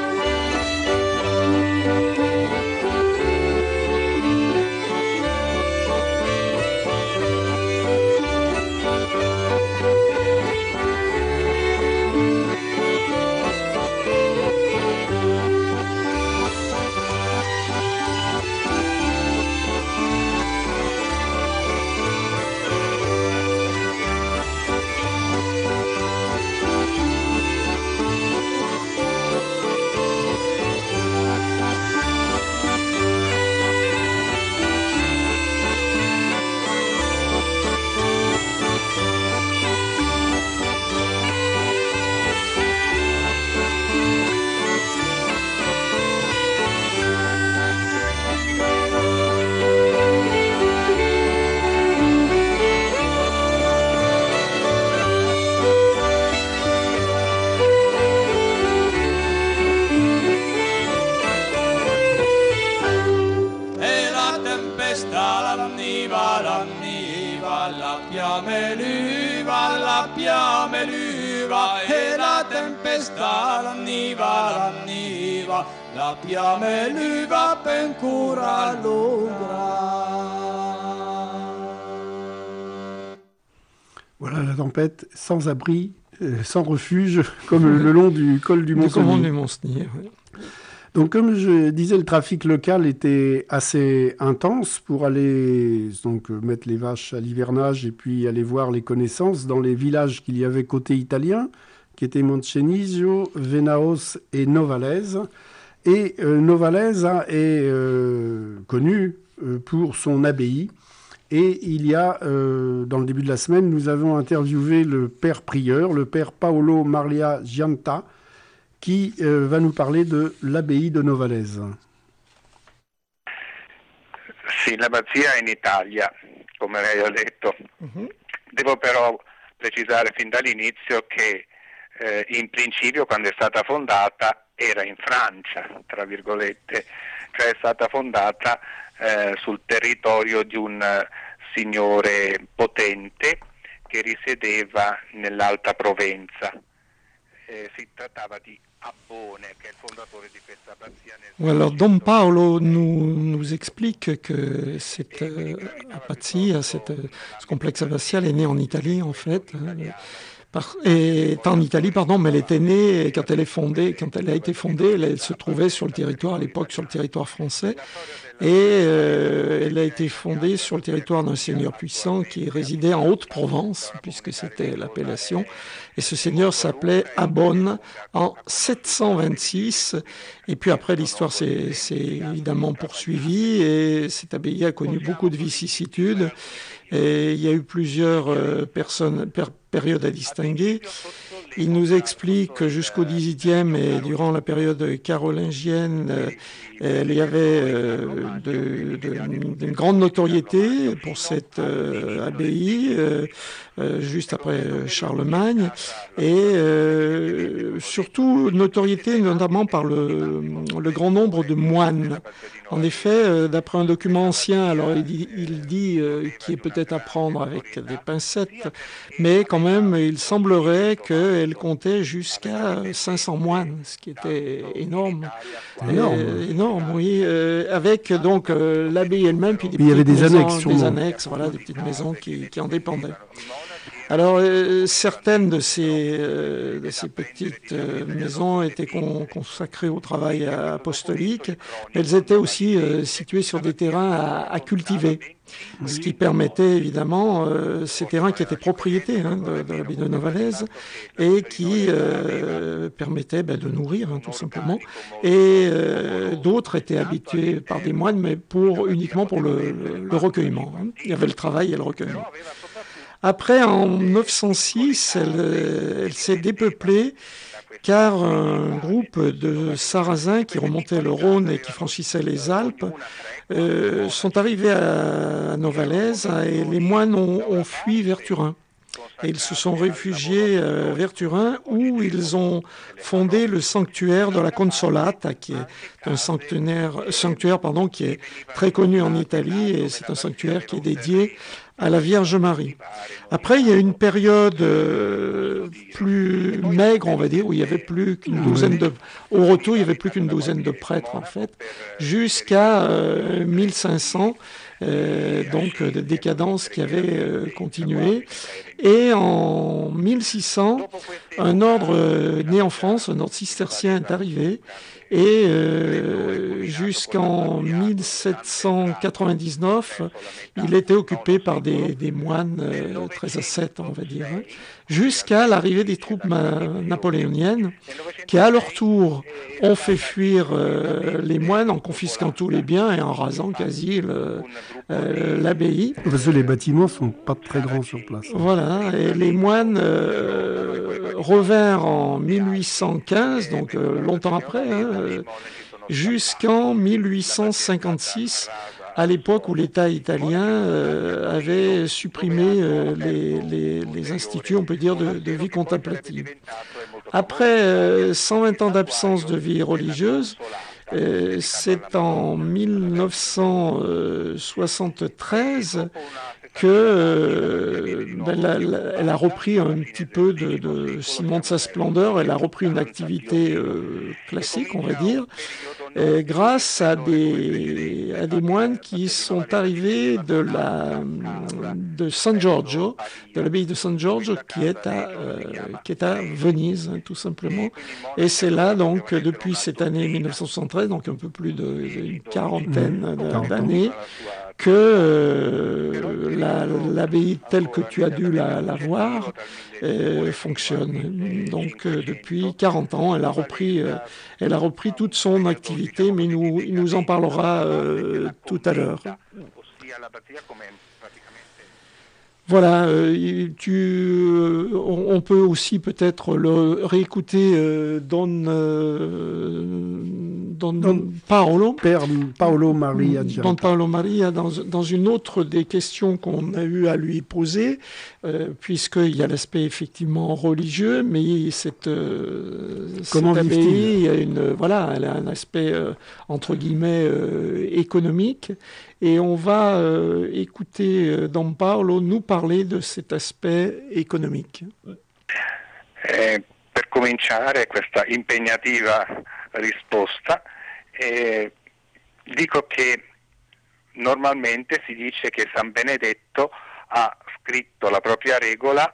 E la tempesta l'anniva, l'anniva, la piame l'uva per cura lo gran. Voilà la tempête sans abri, euh, sans refuge, comme le long du col du Mont-Cenis. Oui. Donc, comme je disais, le trafic local était assez intense pour aller donc, mettre les vaches à l'hivernage et puis aller voir les connaissances dans les villages qu'il y avait côté italien, qui étaient Moncenisio, Venaos et Novalaise. Et euh, Novalaise est euh, connu euh, pour son abbaye. Et il y a, euh, dans le début de la semaine, nous avons interviewé le père prieur, le père Paolo Maria Gianta, qui euh, va nous parler de l'abbaye de Novalaise. Sì, l'abbazia è in Italia, come lei ha detto. Uh-huh. Devo però precisare fin dall'inizio che eh, in principio, quando è stata fondata, era in Francia, tra virgolette, cioè è stata fondata eh, sul territorio di un signore potente che risiedeva nell'Alta Provenza. eh, si trattava di Abbone, che è il fondatore di questa abbazia. Nel Alors Don Paolo nous, nous explique que cette euh, abbazia, cette, ce complexe abbatial est né en Italie en fait. Euh, Par, est en Italie, pardon, mais elle était née quand elle est fondée, quand elle a été fondée, elle, elle se trouvait sur le territoire, à l'époque sur le territoire français, et euh, elle a été fondée sur le territoire d'un seigneur puissant qui résidait en Haute-Provence, puisque c'était l'appellation, et ce seigneur s'appelait Abonne en sept cent vingt-six, et puis après l'histoire s'est, s'est évidemment poursuivie, et cette abbaye a connu beaucoup de vicissitudes, et il y a eu plusieurs euh, personnes, per, périodes à distinguer. Il nous explique que jusqu'au dix-huitième et durant la période carolingienne, euh, il y avait euh, de, de, de, une grande notoriété pour cette euh, abbaye, euh, euh, juste après Charlemagne, et euh, surtout notoriété notamment par le, le grand nombre de moines. En effet, euh, d'après un document ancien, alors il dit, il dit euh, qui est peut-être à prendre avec des pincettes, mais quand même, il semblerait qu'elle comptait jusqu'à cinq cents moines, ce qui était énorme. Énorme. Et, énorme, oui. Euh, avec donc euh, l'abbaye elle-même, puis des, il y avait des maisons, annexes, des annexes, voilà, des petites maisons qui, qui en dépendaient. Alors, euh, certaines de ces, euh, de ces petites euh, maisons étaient con, consacrées au travail apostolique, mais elles étaient aussi euh, situées sur des terrains à, à cultiver, ce qui permettait évidemment euh, ces terrains qui étaient propriétés hein, de, de l'abbaye de Novalaise et qui euh, permettaient ben, de nourrir hein, tout simplement. Et euh, d'autres étaient habités par des moines, mais pour, uniquement pour le, le, le recueillement. Hein. Il y avait le travail et le recueillement. Après, en neuf cent six, elle, elle s'est dépeuplée car un groupe de Sarrasins qui remontaient le Rhône et qui franchissaient les Alpes euh, sont arrivés à, à Novalaise et les moines ont, ont fui vers Turin. Et ils se sont réfugiés euh, vers Turin où ils ont fondé le sanctuaire de la Consolata, qui est un sanctuaire, sanctuaire pardon, qui est très connu en Italie et c'est un sanctuaire qui est dédié à la Vierge Marie. Après, il y a une période euh, plus maigre, on va dire, où il y avait plus qu'une douzaine de... Au retour, il y avait plus qu'une douzaine de prêtres, en fait, jusqu'à euh, mille cinq cents, euh, donc de décadence qui avait euh, continué. Et en mille six cents, un ordre euh, né en France, un ordre cistercien est arrivé, et euh, jusqu'en mille sept cent quatre-vingt-dix-neuf, il était occupé par des, des moines euh, très ascètes, on va dire, hein, jusqu'à l'arrivée des troupes napoléoniennes, qui à leur tour ont fait fuir euh, les moines en confisquant tous les biens et en rasant quasi le, euh, l'abbaye. Parce que les bâtiments sont pas très grands sur place. Voilà, et les moines euh, revinrent en mille huit cent quinze, donc euh, longtemps après, hein, euh, jusqu'en mille huit cent cinquante-six, à l'époque où l'État italien euh, avait supprimé euh, les, les, les instituts, on peut dire, de, de vie contemplative. Après euh, cent vingt ans d'absence de vie religieuse, euh, c'est en mille neuf cent soixante-treize que euh, ben, la, la, elle a repris un petit peu de, de Simon de sa splendeur, elle a repris une activité euh, classique, on va dire, et grâce à des, à des moines qui sont arrivés de, la, de San Giorgio, de l'abbaye de San Giorgio, qui est à, euh, qui est à Venise, hein, tout simplement. Et c'est là, donc, depuis cette année mille neuf cent soixante-treize, donc un peu plus d'une quarantaine d'années, que euh, la, l'abbaye telle que tu as dû la, la voir euh, fonctionne. Donc euh, depuis quarante ans, elle a repris, euh, elle a repris toute son activité, mais il nous, il nous en parlera euh, tout à l'heure. Voilà, euh, tu, euh, on, on peut aussi peut-être le réécouter euh, Don, euh, Don, Don Paolo, Père Paolo Maria Don Paolo Maria, dans, dans une autre des questions qu'on a eu à lui poser, euh, puisqu'il y a l'aspect effectivement religieux, mais cette, euh, cette abbaye, il y a une, voilà, elle a un aspect euh, entre guillemets euh, économique. Et on va euh, écouter euh, Don Paolo nous parler de cet aspect économique. Eh, per cominciare questa impegnativa risposta, eh, dico che normalmente si dice che San Benedetto ha scritto la propria regola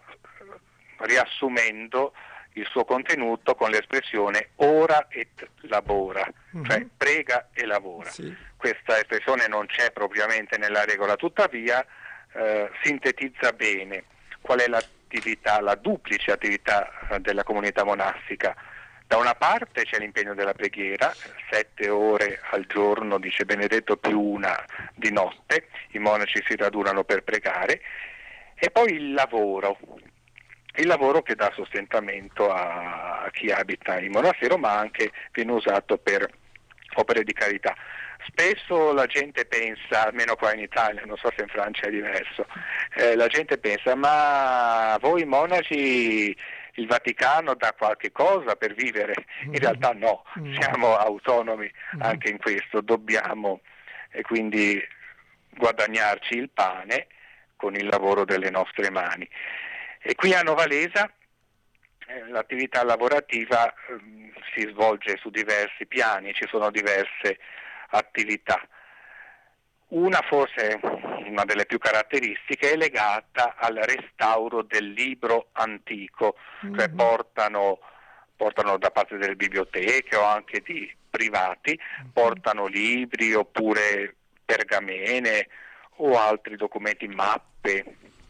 riassumendo il suo contenuto con l'espressione ora et labora, uh-huh. cioè prega e lavora. Sì. Questa espressione non c'è propriamente nella regola, tuttavia eh, sintetizza bene qual è l'attività, la duplice attività eh, della comunità monastica. Da una parte c'è l'impegno della preghiera, sette ore al giorno, dice Benedetto, più una di notte, i monaci si radunano per pregare, e poi il lavoro, il lavoro che dà sostentamento a, a chi abita in monastero, ma anche viene usato per opere di carità. Spesso la gente pensa, almeno qua in Italia, non so se in Francia è diverso, eh, la gente pensa, ma voi monaci il Vaticano dà qualche cosa per vivere? In realtà no, siamo autonomi anche in questo, dobbiamo e quindi guadagnarci il pane con il lavoro delle nostre mani. E qui a Novalesa eh, l'attività lavorativa eh, si svolge su diversi piani, ci sono diverse attività. Una, forse una delle più caratteristiche, è legata al restauro del libro antico, mm-hmm. cioè portano, portano da parte delle biblioteche o anche di privati, mm-hmm. portano libri oppure pergamene o altri documenti, mappe,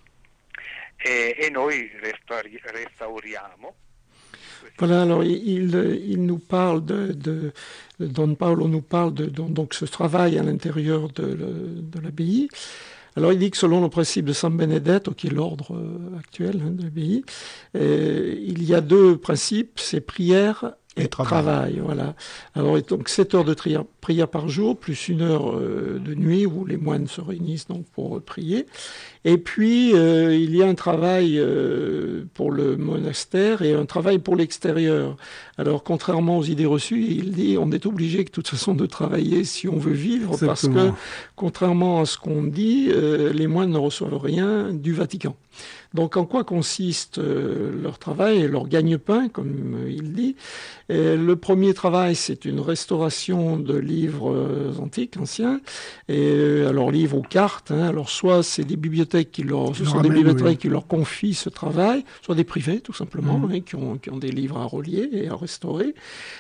e, e noi restauri, restauriamo. Voilà, alors il, il nous parle de, de, Don Paolo nous parle de donc ce travail à l'intérieur de, de l'abbaye. Alors il dit que selon le principe de San Benedetto, qui est l'ordre actuel hein, de l'abbaye, euh, il y a deux principes, c'est prière et, et travail. travail. Voilà. Alors donc sept heures de tri- prière par jour, plus une heure euh, de nuit où les moines se réunissent donc pour euh, prier. Et puis, euh, il y a un travail euh, pour le monastère et un travail pour l'extérieur. Alors, contrairement aux idées reçues, il dit on est obligé de toute façon de travailler si on veut vivre, Exactement. Parce que, contrairement à ce qu'on dit, euh, les moines ne reçoivent rien du Vatican. Donc, en quoi consiste euh, leur travail et leur gagne-pain, comme euh, il dit? Et le premier travail, c'est une restauration de livres euh, antiques, anciens, et euh, alors livres ou cartes. Hein, alors, soit c'est des bibliothèques qui leur, ce sont ramène, des bibliothèques oui. qui leur confient ce travail, soit des privés, tout simplement, mmh. hein, qui, ont, qui ont des livres à relier et à restaurer.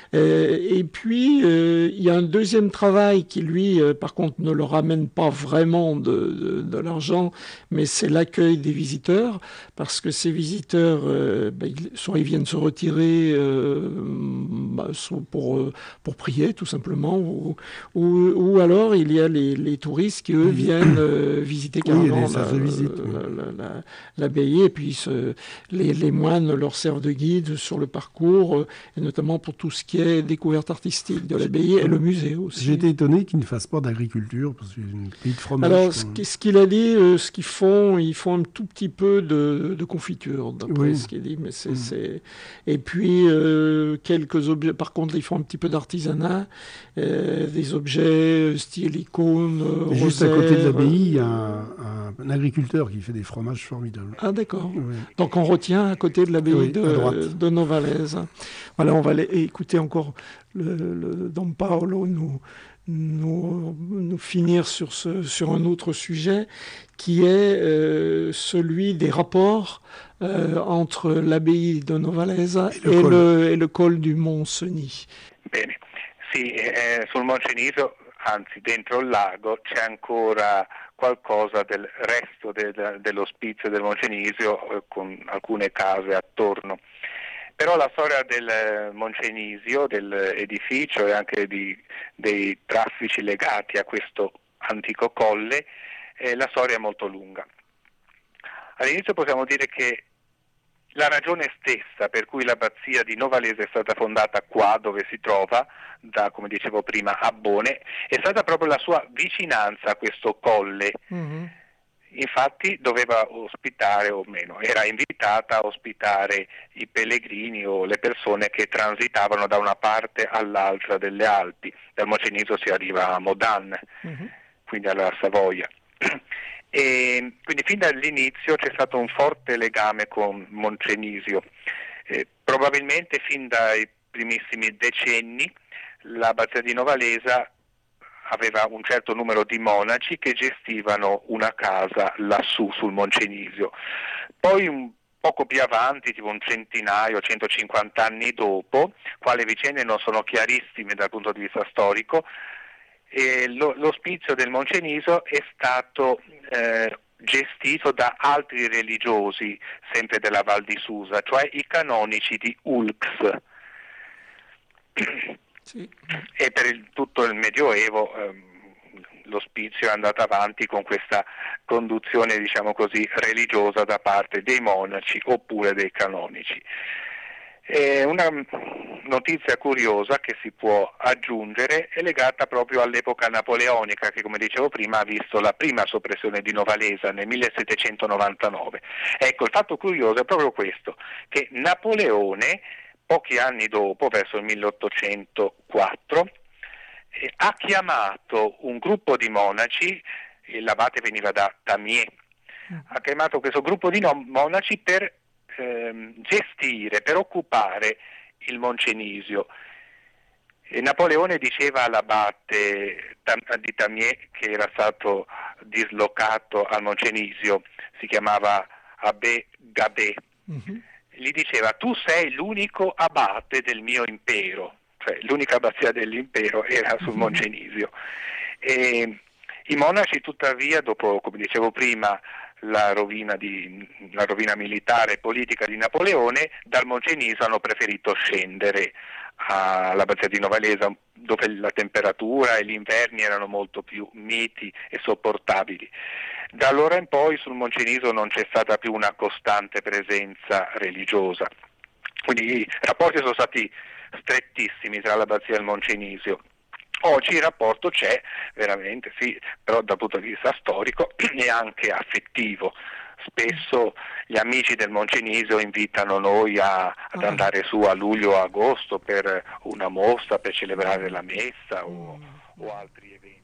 Et, et puis, euh, il y a un deuxième travail qui, lui, euh, par contre, ne leur ramène pas vraiment de, de, de l'argent, mais c'est l'accueil des visiteurs, parce que ces visiteurs, euh, bah, ils, soit ils viennent se retirer euh, bah, soit pour, euh, pour prier, tout simplement, ou, ou, ou alors il y a les, les touristes qui, eux, viennent euh, visiter carrément oui, la, visite, la, oui. la, la, l'abbaye, et puis ce, les, les moines leur servent de guide sur le parcours, euh, et notamment pour tout ce qui est découverte artistique de l'abbaye et le musée aussi. J'ai été étonné qu'ils ne fassent pas d'agriculture, parce qu'il y a une pays de fromage. Alors, ce, ce qu'il a dit, euh, ce qu'ils font, ils font un tout petit peu de, de confiture, d'après oui. ce qu'il dit. Mais c'est, mmh. c'est... Et puis, euh, quelques objets, par contre, ils font un petit peu d'artisanat, euh, des objets style icônes, euh, juste rosaire, à côté de l'abbaye, il y a un, un, un agriculteur qui fait des fromages formidables. Ah, d'accord. Oui. Donc, on retient à côté de l'abbaye oui, de, de Novalesa. Voilà, on va aller écouter encore le, le Don Paolo nous... Nous, nous finir sur, ce, sur un autre sujet qui est euh, celui des rapports euh, entre l'abbaye de Novalesa e, e, le, e le col du Mont Cenis. Bene, sì, eh, sul Mont Cenisio, anzi dentro il lago, c'è ancora qualcosa del resto del, dell'ospizio del Mont Cenisio eh, con alcune case attorno. Però la storia del Moncenisio, dell'edificio e anche di, dei traffici legati a questo antico colle, eh, la storia è molto lunga. All'inizio possiamo dire che la ragione stessa per cui l'abbazia di Novalesa è stata fondata qua dove si trova, da, come dicevo prima, Abbone, è stata proprio la sua vicinanza a questo colle. Mm-hmm. Infatti doveva ospitare, o meno, era invitata a ospitare i pellegrini o le persone che transitavano da una parte all'altra delle Alpi. Dal Moncenisio si arriva a Modane, uh-huh. quindi alla Savoia. E quindi fin dall'inizio c'è stato un forte legame con Moncenisio. Eh, probabilmente fin dai primissimi decenni l'abbazia di Novalesa aveva un certo numero di monaci che gestivano una casa lassù sul Moncenisio. Poi un poco più avanti, tipo un centinaio, centocinquanta anni dopo, qua le vicende non sono chiarissime dal punto di vista storico, e lo, l'ospizio del Moncenisio è stato eh, gestito da altri religiosi, sempre della Val di Susa, cioè i canonici di Ulx. Sì. E per il, tutto il Medioevo ehm, l'ospizio è andato avanti con questa conduzione, diciamo così, religiosa da parte dei monaci oppure dei canonici. E una notizia curiosa che si può aggiungere è legata proprio all'epoca napoleonica, che come dicevo prima ha visto la prima soppressione di Novalesa nel millesettecentonovantanove. Ecco, il fatto curioso è proprio questo, che Napoleone pochi anni dopo, verso il milleottocentoquattro, eh, ha chiamato un gruppo di monaci, eh, l'abate veniva da Damiens, ha chiamato questo gruppo di no- monaci per ehm, gestire, per occupare il Moncenisio. E Napoleone diceva all'abate di Damiens, che era stato dislocato al Moncenisio, si chiamava Abbé Gabet, mm-hmm. Gli diceva: tu sei l'unico abate del mio impero, cioè l'unica abbazia dell'impero era sul Moncenisio. E i monaci tuttavia, dopo, come dicevo prima, la rovina, di, la rovina militare e politica di Napoleone, dal Moncenisio hanno preferito scendere all'abbazia di Novalesa, dove la temperatura e gli inverni erano molto più miti e sopportabili. Da allora in poi sul Moncenisio non c'è stata più una costante presenza religiosa, quindi i rapporti sono stati strettissimi tra l'abbazia e il Moncenisio. Oggi il rapporto c'è veramente, sì, però dal punto di vista storico e anche affettivo. Spesso gli amici del Moncenisio invitano noi a, ad andare su a luglio o agosto per una mostra, per celebrare la messa o, o altri eventi.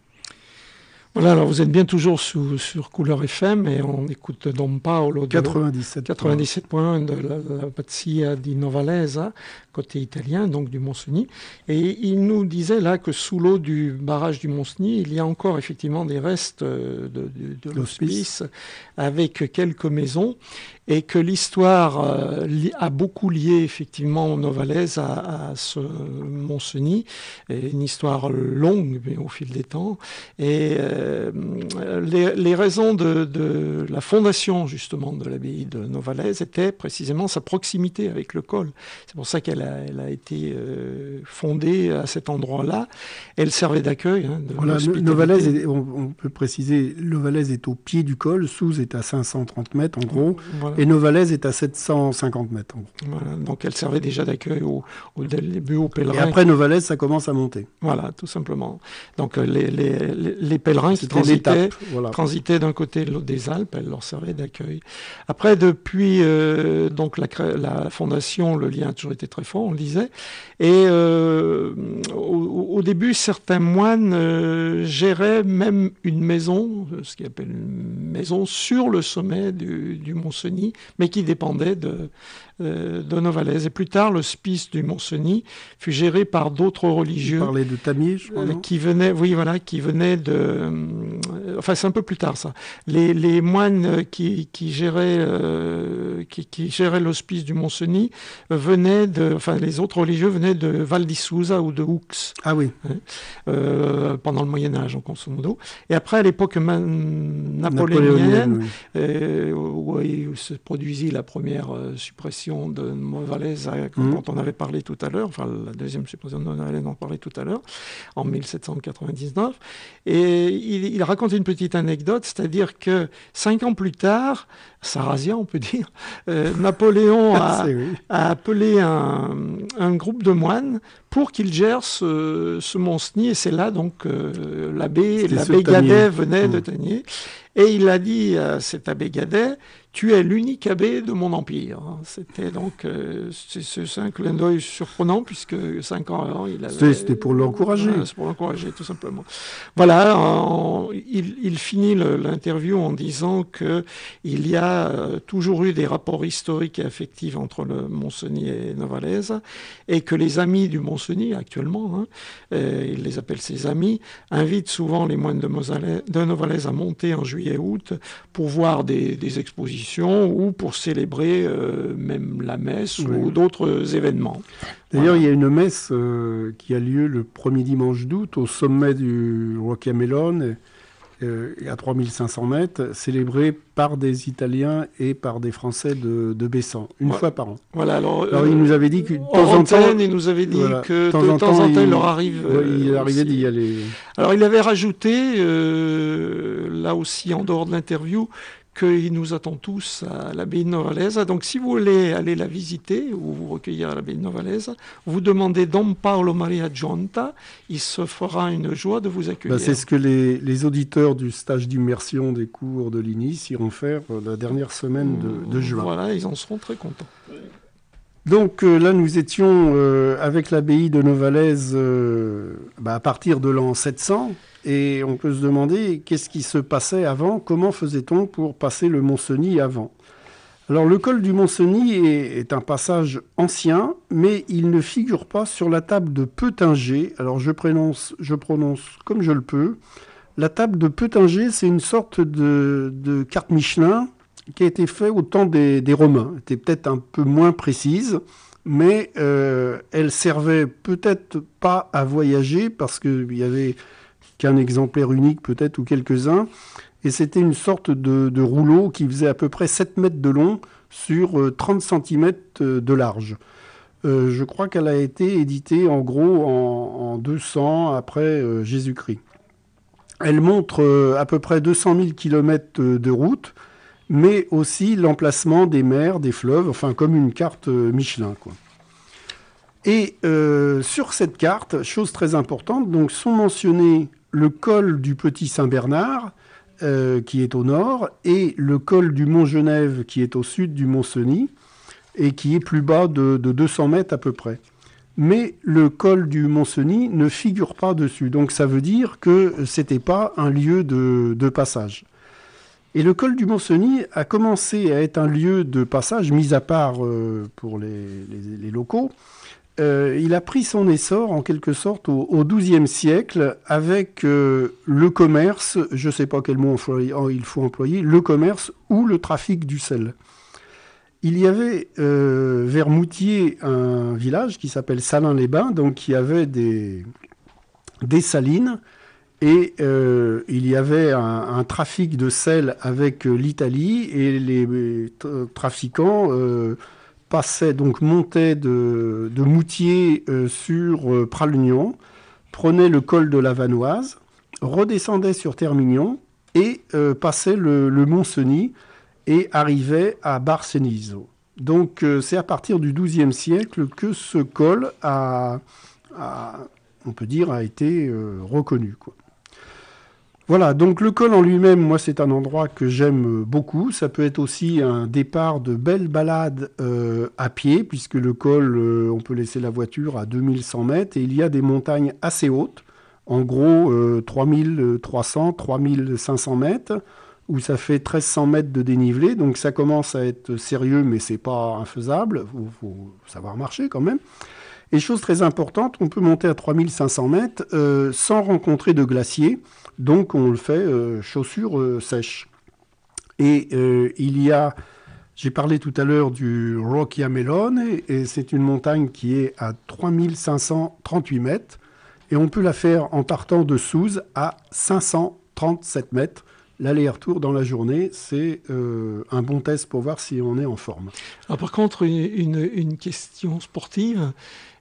Voilà, alors vous êtes bien toujours sous, sur Couleur F M et on écoute Don Paolo de quatre-vingt-dix-sept point un de l'abbazia di Novalesa, côté italien, donc du Mont-Cenis. Et il nous disait là que sous l'eau du barrage du Mont-Cenis, il y a encore effectivement des restes de, de, de l'hospice avec quelques maisons et que l'histoire euh, li, a beaucoup lié effectivement Novalesa à, à ce Mont-Cenis, et une histoire longue mais au fil des temps. Et euh, les, les raisons de, de la fondation justement de l'abbaye de Novalesa étaient précisément sa proximité avec le col. C'est pour ça qu'elle a, elle a été euh, fondée à cet endroit-là. Elle servait d'accueil. Hein, de voilà, Novalesa, est, on, on peut préciser, Novalesa est au pied du col, Souze est à cinq cent trente mètres en gros, voilà. Et Novalesa est à sept cent cinquante mètres en gros. Voilà, donc elle servait déjà d'accueil au, au début aux pèlerins. Et après Novalesa, ça commence à monter. Voilà, tout simplement. Donc les, les, les, les pèlerins qui transitaient, voilà. transitaient d'un côté de l'autre des Alpes, elle leur servait d'accueil. Après, depuis euh, donc la, la fondation, le lien a toujours été très fort, on le disait. Et euh, au, au début, certains moines euh, géraient même une maison, ce qu'ils appellent une maison sur le sommet du, du Mont-Cenis, mais qui dépendait de, euh, de Novalesa. Et plus tard, l'hospice du Mont-Cenis fut géré par d'autres religieux. Vous parlez de Tamier, je crois, non ? Qui venaient, oui, voilà, qui venaient de... Euh, enfin, c'est un peu plus tard, ça. Les, les moines qui, qui géraient, euh, qui, qui géraient l'hospice du Mont-Cenis venaient de... Enfin, les autres religieux venaient de Val di Susa ou de Ux. Ah oui. Hein, euh, pendant le Moyen-Âge, en grosso modo. Et après, à l'époque napoléonienne, napoléonienne oui. euh, où, où se produisit la première euh, suppression de Novalesa, mmh. dont on avait parlé tout à l'heure, enfin, la deuxième suppression de Novalesa, dont on parlait tout à l'heure, en mille sept cent quatre-vingt-dix-neuf. Et il, il raconte une petite anecdote, c'est-à-dire que cinq ans plus tard, Sarrazia, on peut dire, euh, Napoléon a, oui. a appelé un, un groupe de moines pour qu'il gère ce, ce Mont-Cenis. Et c'est là, donc, euh, l'abbé, l'abbé Tanier. Gadet venait Mmh. de Tanier. Et il a dit à cet abbé Gadet, tu es l'unique abbé de mon empire. C'était donc, euh, c'est, c'est un clin d'œil surprenant, puisque cinq ans avant, il avait... C'était, c'était pour l'encourager. Voilà, c'est pour l'encourager, tout simplement. Voilà, en- il, il finit le- l'interview en disant que il y a euh, toujours eu des rapports historiques et affectifs entre le Mont-Cenis et Novalaise, et que les amis du Mont-Cenis, actuellement, hein, euh, il les appelle ses amis, invitent souvent les moines de, Mosala- de Novalaise à monter en juillet-août pour voir des, des expositions ou pour célébrer euh, même la messe Oui. ou d'autres événements. D'ailleurs, Voilà. il y a une messe euh, qui a lieu le premier dimanche d'août au sommet du Rocky Melon, euh, à trois mille cinq cents mètres, célébrée par des Italiens et par des Français de, de Bessan, une Ouais. fois par an. Voilà, alors, Alors, euh, il nous avait dit que de temps hors en temps, antenne, il nous avait dit voilà, que de temps de en temps en temps, temps, il il- leur arrive. ouais, il euh, arrivait aussi. d'y aller. Alors, il avait rajouté, euh, là aussi, en dehors de l'interview, qu'il nous attend tous à l'abbaye de Novalaise. Donc, si vous voulez aller la visiter ou vous recueillir à l'abbaye de Novalaise, vous demandez Dom Paolo Maria Gionta. Il se fera une joie de vous accueillir. Bah, c'est ce que les, les auditeurs du stage d'immersion des cours de l'I N I S iront faire euh, la dernière semaine de, de juin. Voilà, ils en seront très contents. Donc euh, là, nous étions euh, avec l'abbaye de Novalaise euh, bah, à partir de l'an sept cents. Et on peut se demander qu'est-ce qui se passait avant, comment faisait-on pour passer le Mont-Cenis avant. Alors le col du Mont-Cenis est, est un passage ancien, mais il ne figure pas sur la table de Peutinger. Alors je prononce, je prononce comme je le peux. La table de Peutinger, c'est une sorte de, de carte Michelin qui a été faite au temps des, des Romains. Elle était peut-être un peu moins précise, mais euh, elle servait peut-être pas à voyager parce qu'il y avait qu'un exemplaire unique peut-être ou quelques-uns. Et c'était une sorte de, de rouleau qui faisait à peu près sept mètres de long sur euh, trente centimètres de large. Euh, je crois qu'elle a été éditée en gros en, en deux cents après euh, Jésus-Christ. Elle montre euh, à peu près deux cent mille kilomètres de route, mais aussi l'emplacement des mers, des fleuves, enfin comme une carte euh, Michelin, quoi. Et euh, sur cette carte, chose très importante, donc sont mentionnés le col du Petit Saint-Bernard, euh, qui est au nord, et le col du Mont-Genève, qui est au sud du Mont-Cenis, et qui est plus bas de, de deux cents mètres à peu près. Mais le col du Mont-Cenis ne figure pas dessus, donc ça veut dire que ce n'était pas un lieu de, de passage. Et le col du Mont-Cenis a commencé à être un lieu de passage, mis à part euh, pour les, les, les locaux. Euh, il a pris son essor en quelque sorte au, au douzième siècle avec euh, le commerce, je ne sais pas quel mot employer, oh, il faut employer, le commerce ou le trafic du sel. Il y avait euh, vers Moutier un village qui s'appelle Salins-les-Bains, donc qui avait des, des salines, et euh, il y avait un, un trafic de sel avec euh, l'Italie, et les, les tra- trafiquants euh, passaient, donc montaient de, de Moutier euh, sur euh, Pralognan, prenaient le col de la Vanoise, redescendaient sur Termignon et euh, passaient le, le Mont-Cenis et arrivaient à Bar-Sénizo. Donc euh, c'est à partir du douzième siècle que ce col a, a on peut dire, a été euh, reconnu, quoi. Voilà, donc le col en lui-même, moi, c'est un endroit que j'aime beaucoup. Ça peut être aussi un départ de belles balades euh, à pied, puisque le col, euh, on peut laisser la voiture à deux mille cent mètres, et il y a des montagnes assez hautes, en gros euh, trois mille trois cents, trois mille cinq cents mètres, où ça fait treize cents mètres de dénivelé, donc ça commence à être sérieux, mais c'est pas infaisable, il faut, faut savoir marcher quand même. Et chose très importante, on peut monter à trois mille cinq cents mètres euh, sans rencontrer de glacier, donc on le fait euh, chaussures euh, sèches. Et euh, il y a, j'ai parlé tout à l'heure du Rocky Melon, et, et c'est une montagne qui est à trois mille cinq cent trente-huit mètres, et on peut la faire en partant de Souze à cinq cent trente-sept mètres. L'aller-retour dans la journée, c'est euh, un bon test pour voir si on est en forme. Alors, par contre, une, une, une question sportive,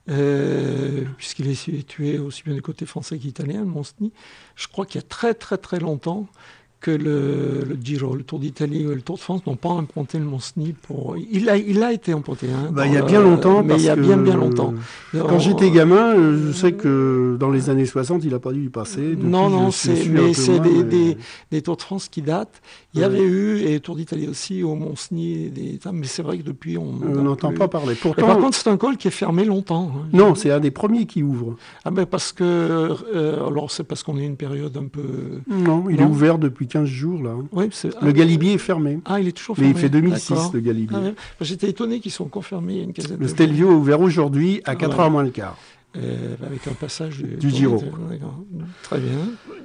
euh, puisqu'il est situé aussi bien du côté français qu'italien, le Mont-Cenis, je crois qu'il y a très très très longtemps que le, le Giro, le Tour d'Italie ou le Tour de France n'ont pas implanté le Mont-Cenis pour... Il a, il a été implanté. Hein, bah, il y a bien longtemps. Mais il y a bien, bien longtemps. Quand Alors, j'étais gamin, je sais que dans les années soixante, il n'a pas dû y passer. Depuis, non, non, c'est, mais c'est moins, des, mais... des, des Tours de France qui datent. Il y ouais. avait eu, et Tour d'Italie aussi, au Mont-Cenis, des... mais c'est vrai que depuis, on n'entend plus... pas parler. Pourtant... Par contre, c'est un col qui est fermé longtemps. Hein. Non, c'est un des premiers qui ouvre. Ah ben parce que... Euh, alors, c'est parce qu'on est une période un peu... Non, il non. est ouvert depuis quinze jours, là. Oui, c'est... Le Galibier est fermé. Ah, il est toujours fermé. Mais il fait deux mille six, D'accord. le Galibier. Ah, ouais. J'étais étonné qu'ils sont confirmés il y a une quinzaine de Le jours. Stelvio est ouvert aujourd'hui à quatre heures ouais. moins le quart. Euh, avec un passage du, du Giro. Très bien.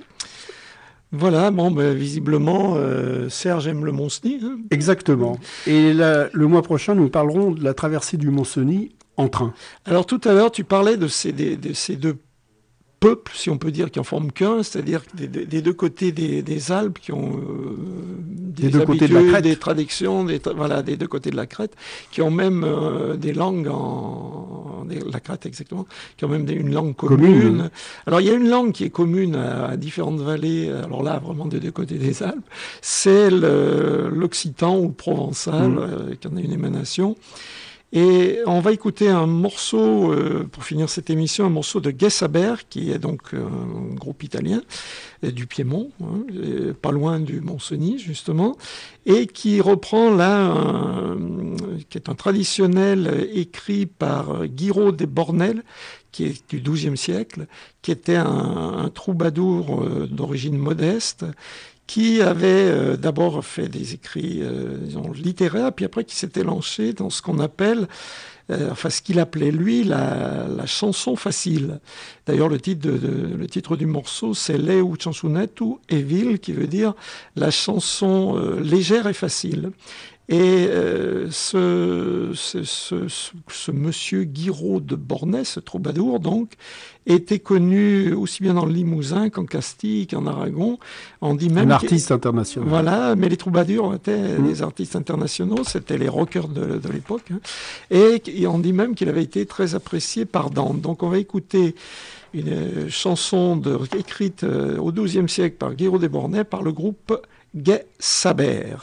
Voilà, bon, ben, visiblement, euh, Serge aime le Mont-Cenis. Hein. Exactement. Et la, le mois prochain, nous parlerons de la traversée du Mont-Cenis en train. Alors, tout à l'heure, tu parlais de ces, de, de ces deux peuples, si on peut dire, qui en forment qu'un, c'est-à-dire des, des deux côtés des, des Alpes, qui ont euh, des, des deux côtés de la crête. Des traditions, des, voilà, des deux côtés de la crête, qui ont même euh, des langues en... Des, la crête, exactement, qui ont même des, une langue commune. commune. Alors, il y a une langue qui est commune à, à différentes vallées, alors là, vraiment des deux côtés des Alpes, c'est le, l'occitan ou le provençal, mmh. euh, qui en a une émanation. Et on va écouter un morceau, euh, pour finir cette émission, un morceau de Gesaber, qui est donc un groupe italien, euh, du Piémont, hein, pas loin du Mont-Cenis, justement, et qui reprend là, un, qui est un traditionnel écrit par Guiraud des Bornel, qui est du douzième siècle, qui était un, un troubadour euh, d'origine modeste, qui avait euh, d'abord fait des écrits euh, disons, littéraires, puis après qui s'était lancé dans ce qu'on appelle, euh, enfin ce qu'il appelait lui la, la chanson facile. D'ailleurs le titre, de, de, le titre du morceau c'est Le ou chansonetto e vil, qui veut dire la chanson euh, légère et facile. Et euh, ce, ce, ce, ce monsieur Guiraud de Bornay, ce troubadour donc, était connu aussi bien dans le Limousin qu'en Castille, qu'en Aragon. On dit même un artiste international. Voilà, mais les troubadours étaient mmh. des artistes internationaux, c'était les rockers de, de l'époque. Hein. Et, et on dit même qu'il avait été très apprécié par Dante. Donc on va écouter une chanson de, écrite au douzième siècle par Guiraud des Bornay par le groupe Gesaber.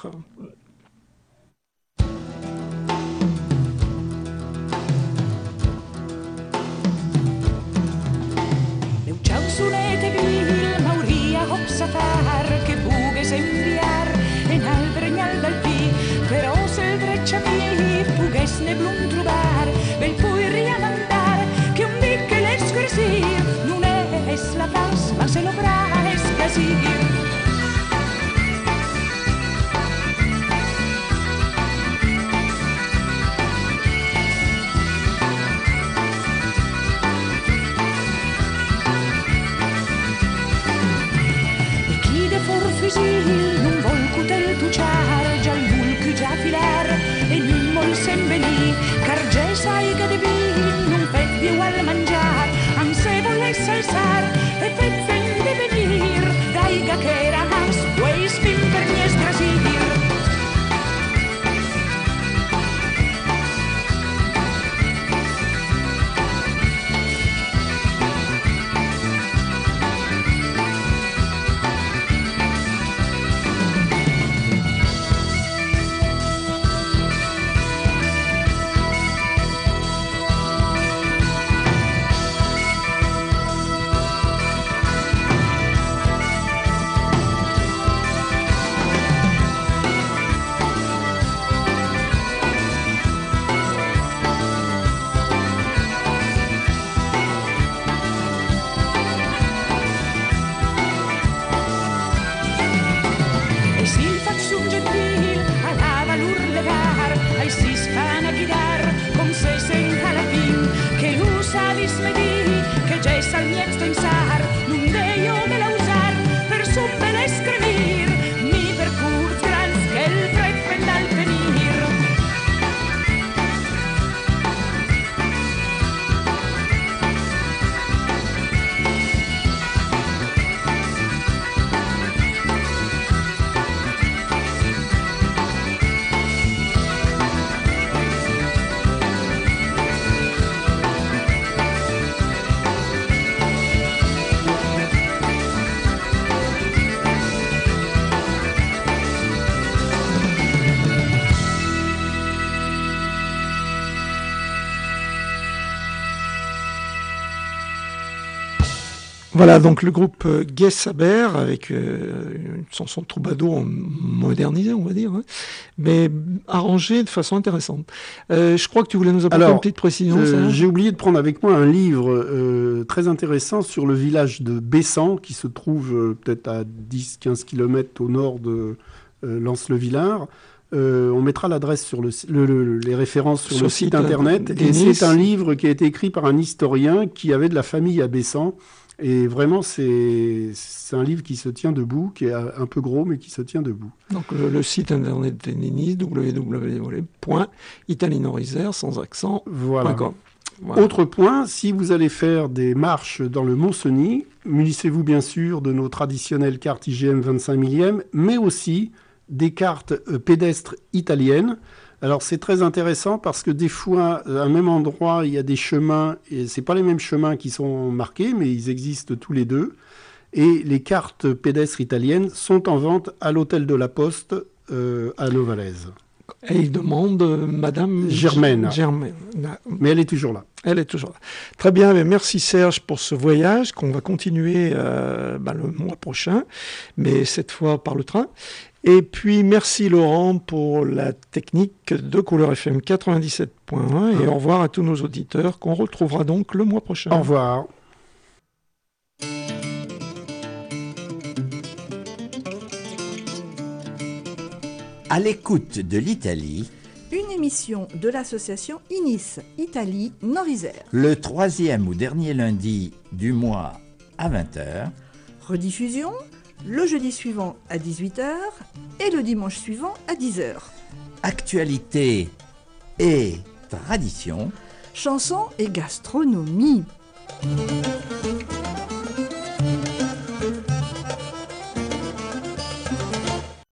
Che bughe s'enviar en al bregnal dal pi, però se il breccia pi pugues ne blum trubar, bel pui riamandar, che un dic che l'escresir, non es la pas, ma se lo bra escasir. Non vol cutel tuciar, già il vulc già filar, e non vol sen venir, car già sai che de vi, non fet più al mangiar, am se volesse alzar, e fet fen de venir, daiga che era has, quei spin per nies brasir. Voilà, donc le groupe euh, Guy Saber, avec euh, une chanson de troubadour modernisée, on va dire, hein, mais arrangée de façon intéressante. Euh, je crois que tu voulais nous apporter Alors, une petite précision. euh, ça j'ai oublié de prendre avec moi un livre euh, très intéressant sur le village de Bessan, qui se trouve euh, peut-être à dix à quinze kilomètres au nord de euh, Lens-le-Vilain. Euh, on mettra l'adresse sur le, le, le, les références sur, sur le site, site internet. Et c'est un livre qui a été écrit par un historien qui avait de la famille à Bessan. Et vraiment, c'est, c'est un livre qui se tient debout, qui est un peu gros, mais qui se tient debout. Donc le, le site internet de Nice, w w w point italinorisère sans accent. Voilà. Voilà. Autre point, si vous allez faire des marches dans le Mont-Cenis, munissez-vous bien sûr de nos traditionnelles cartes I G M vingt-cinq millième, mais aussi des cartes euh, pédestres italiennes. Alors c'est très intéressant parce que des fois, à un même endroit, il y a des chemins, et c'est pas les mêmes chemins qui sont marqués, mais ils existent tous les deux. Et les cartes pédestres italiennes sont en vente à l'hôtel de la Poste euh, à Novalaise. Et il demande euh, Madame Germaine. Germaine. Mais elle est toujours là. Elle est toujours là. Très bien, mais merci Serge pour ce voyage qu'on va continuer euh, ben, le mois prochain, mais cette fois par le train. Et puis merci Laurent pour la technique de Couleur F M quatre-vingt-dix-sept point un et au revoir à tous nos auditeurs qu'on retrouvera donc le mois prochain. Au revoir. À l'écoute de l'Italie, une émission de l'association Inis Italie Nord-Isère. Le troisième ou dernier lundi du mois à vingt heures. Rediffusion le jeudi suivant à dix-huit heures et le dimanche suivant à dix heures. Actualité et tradition. Chansons et gastronomie.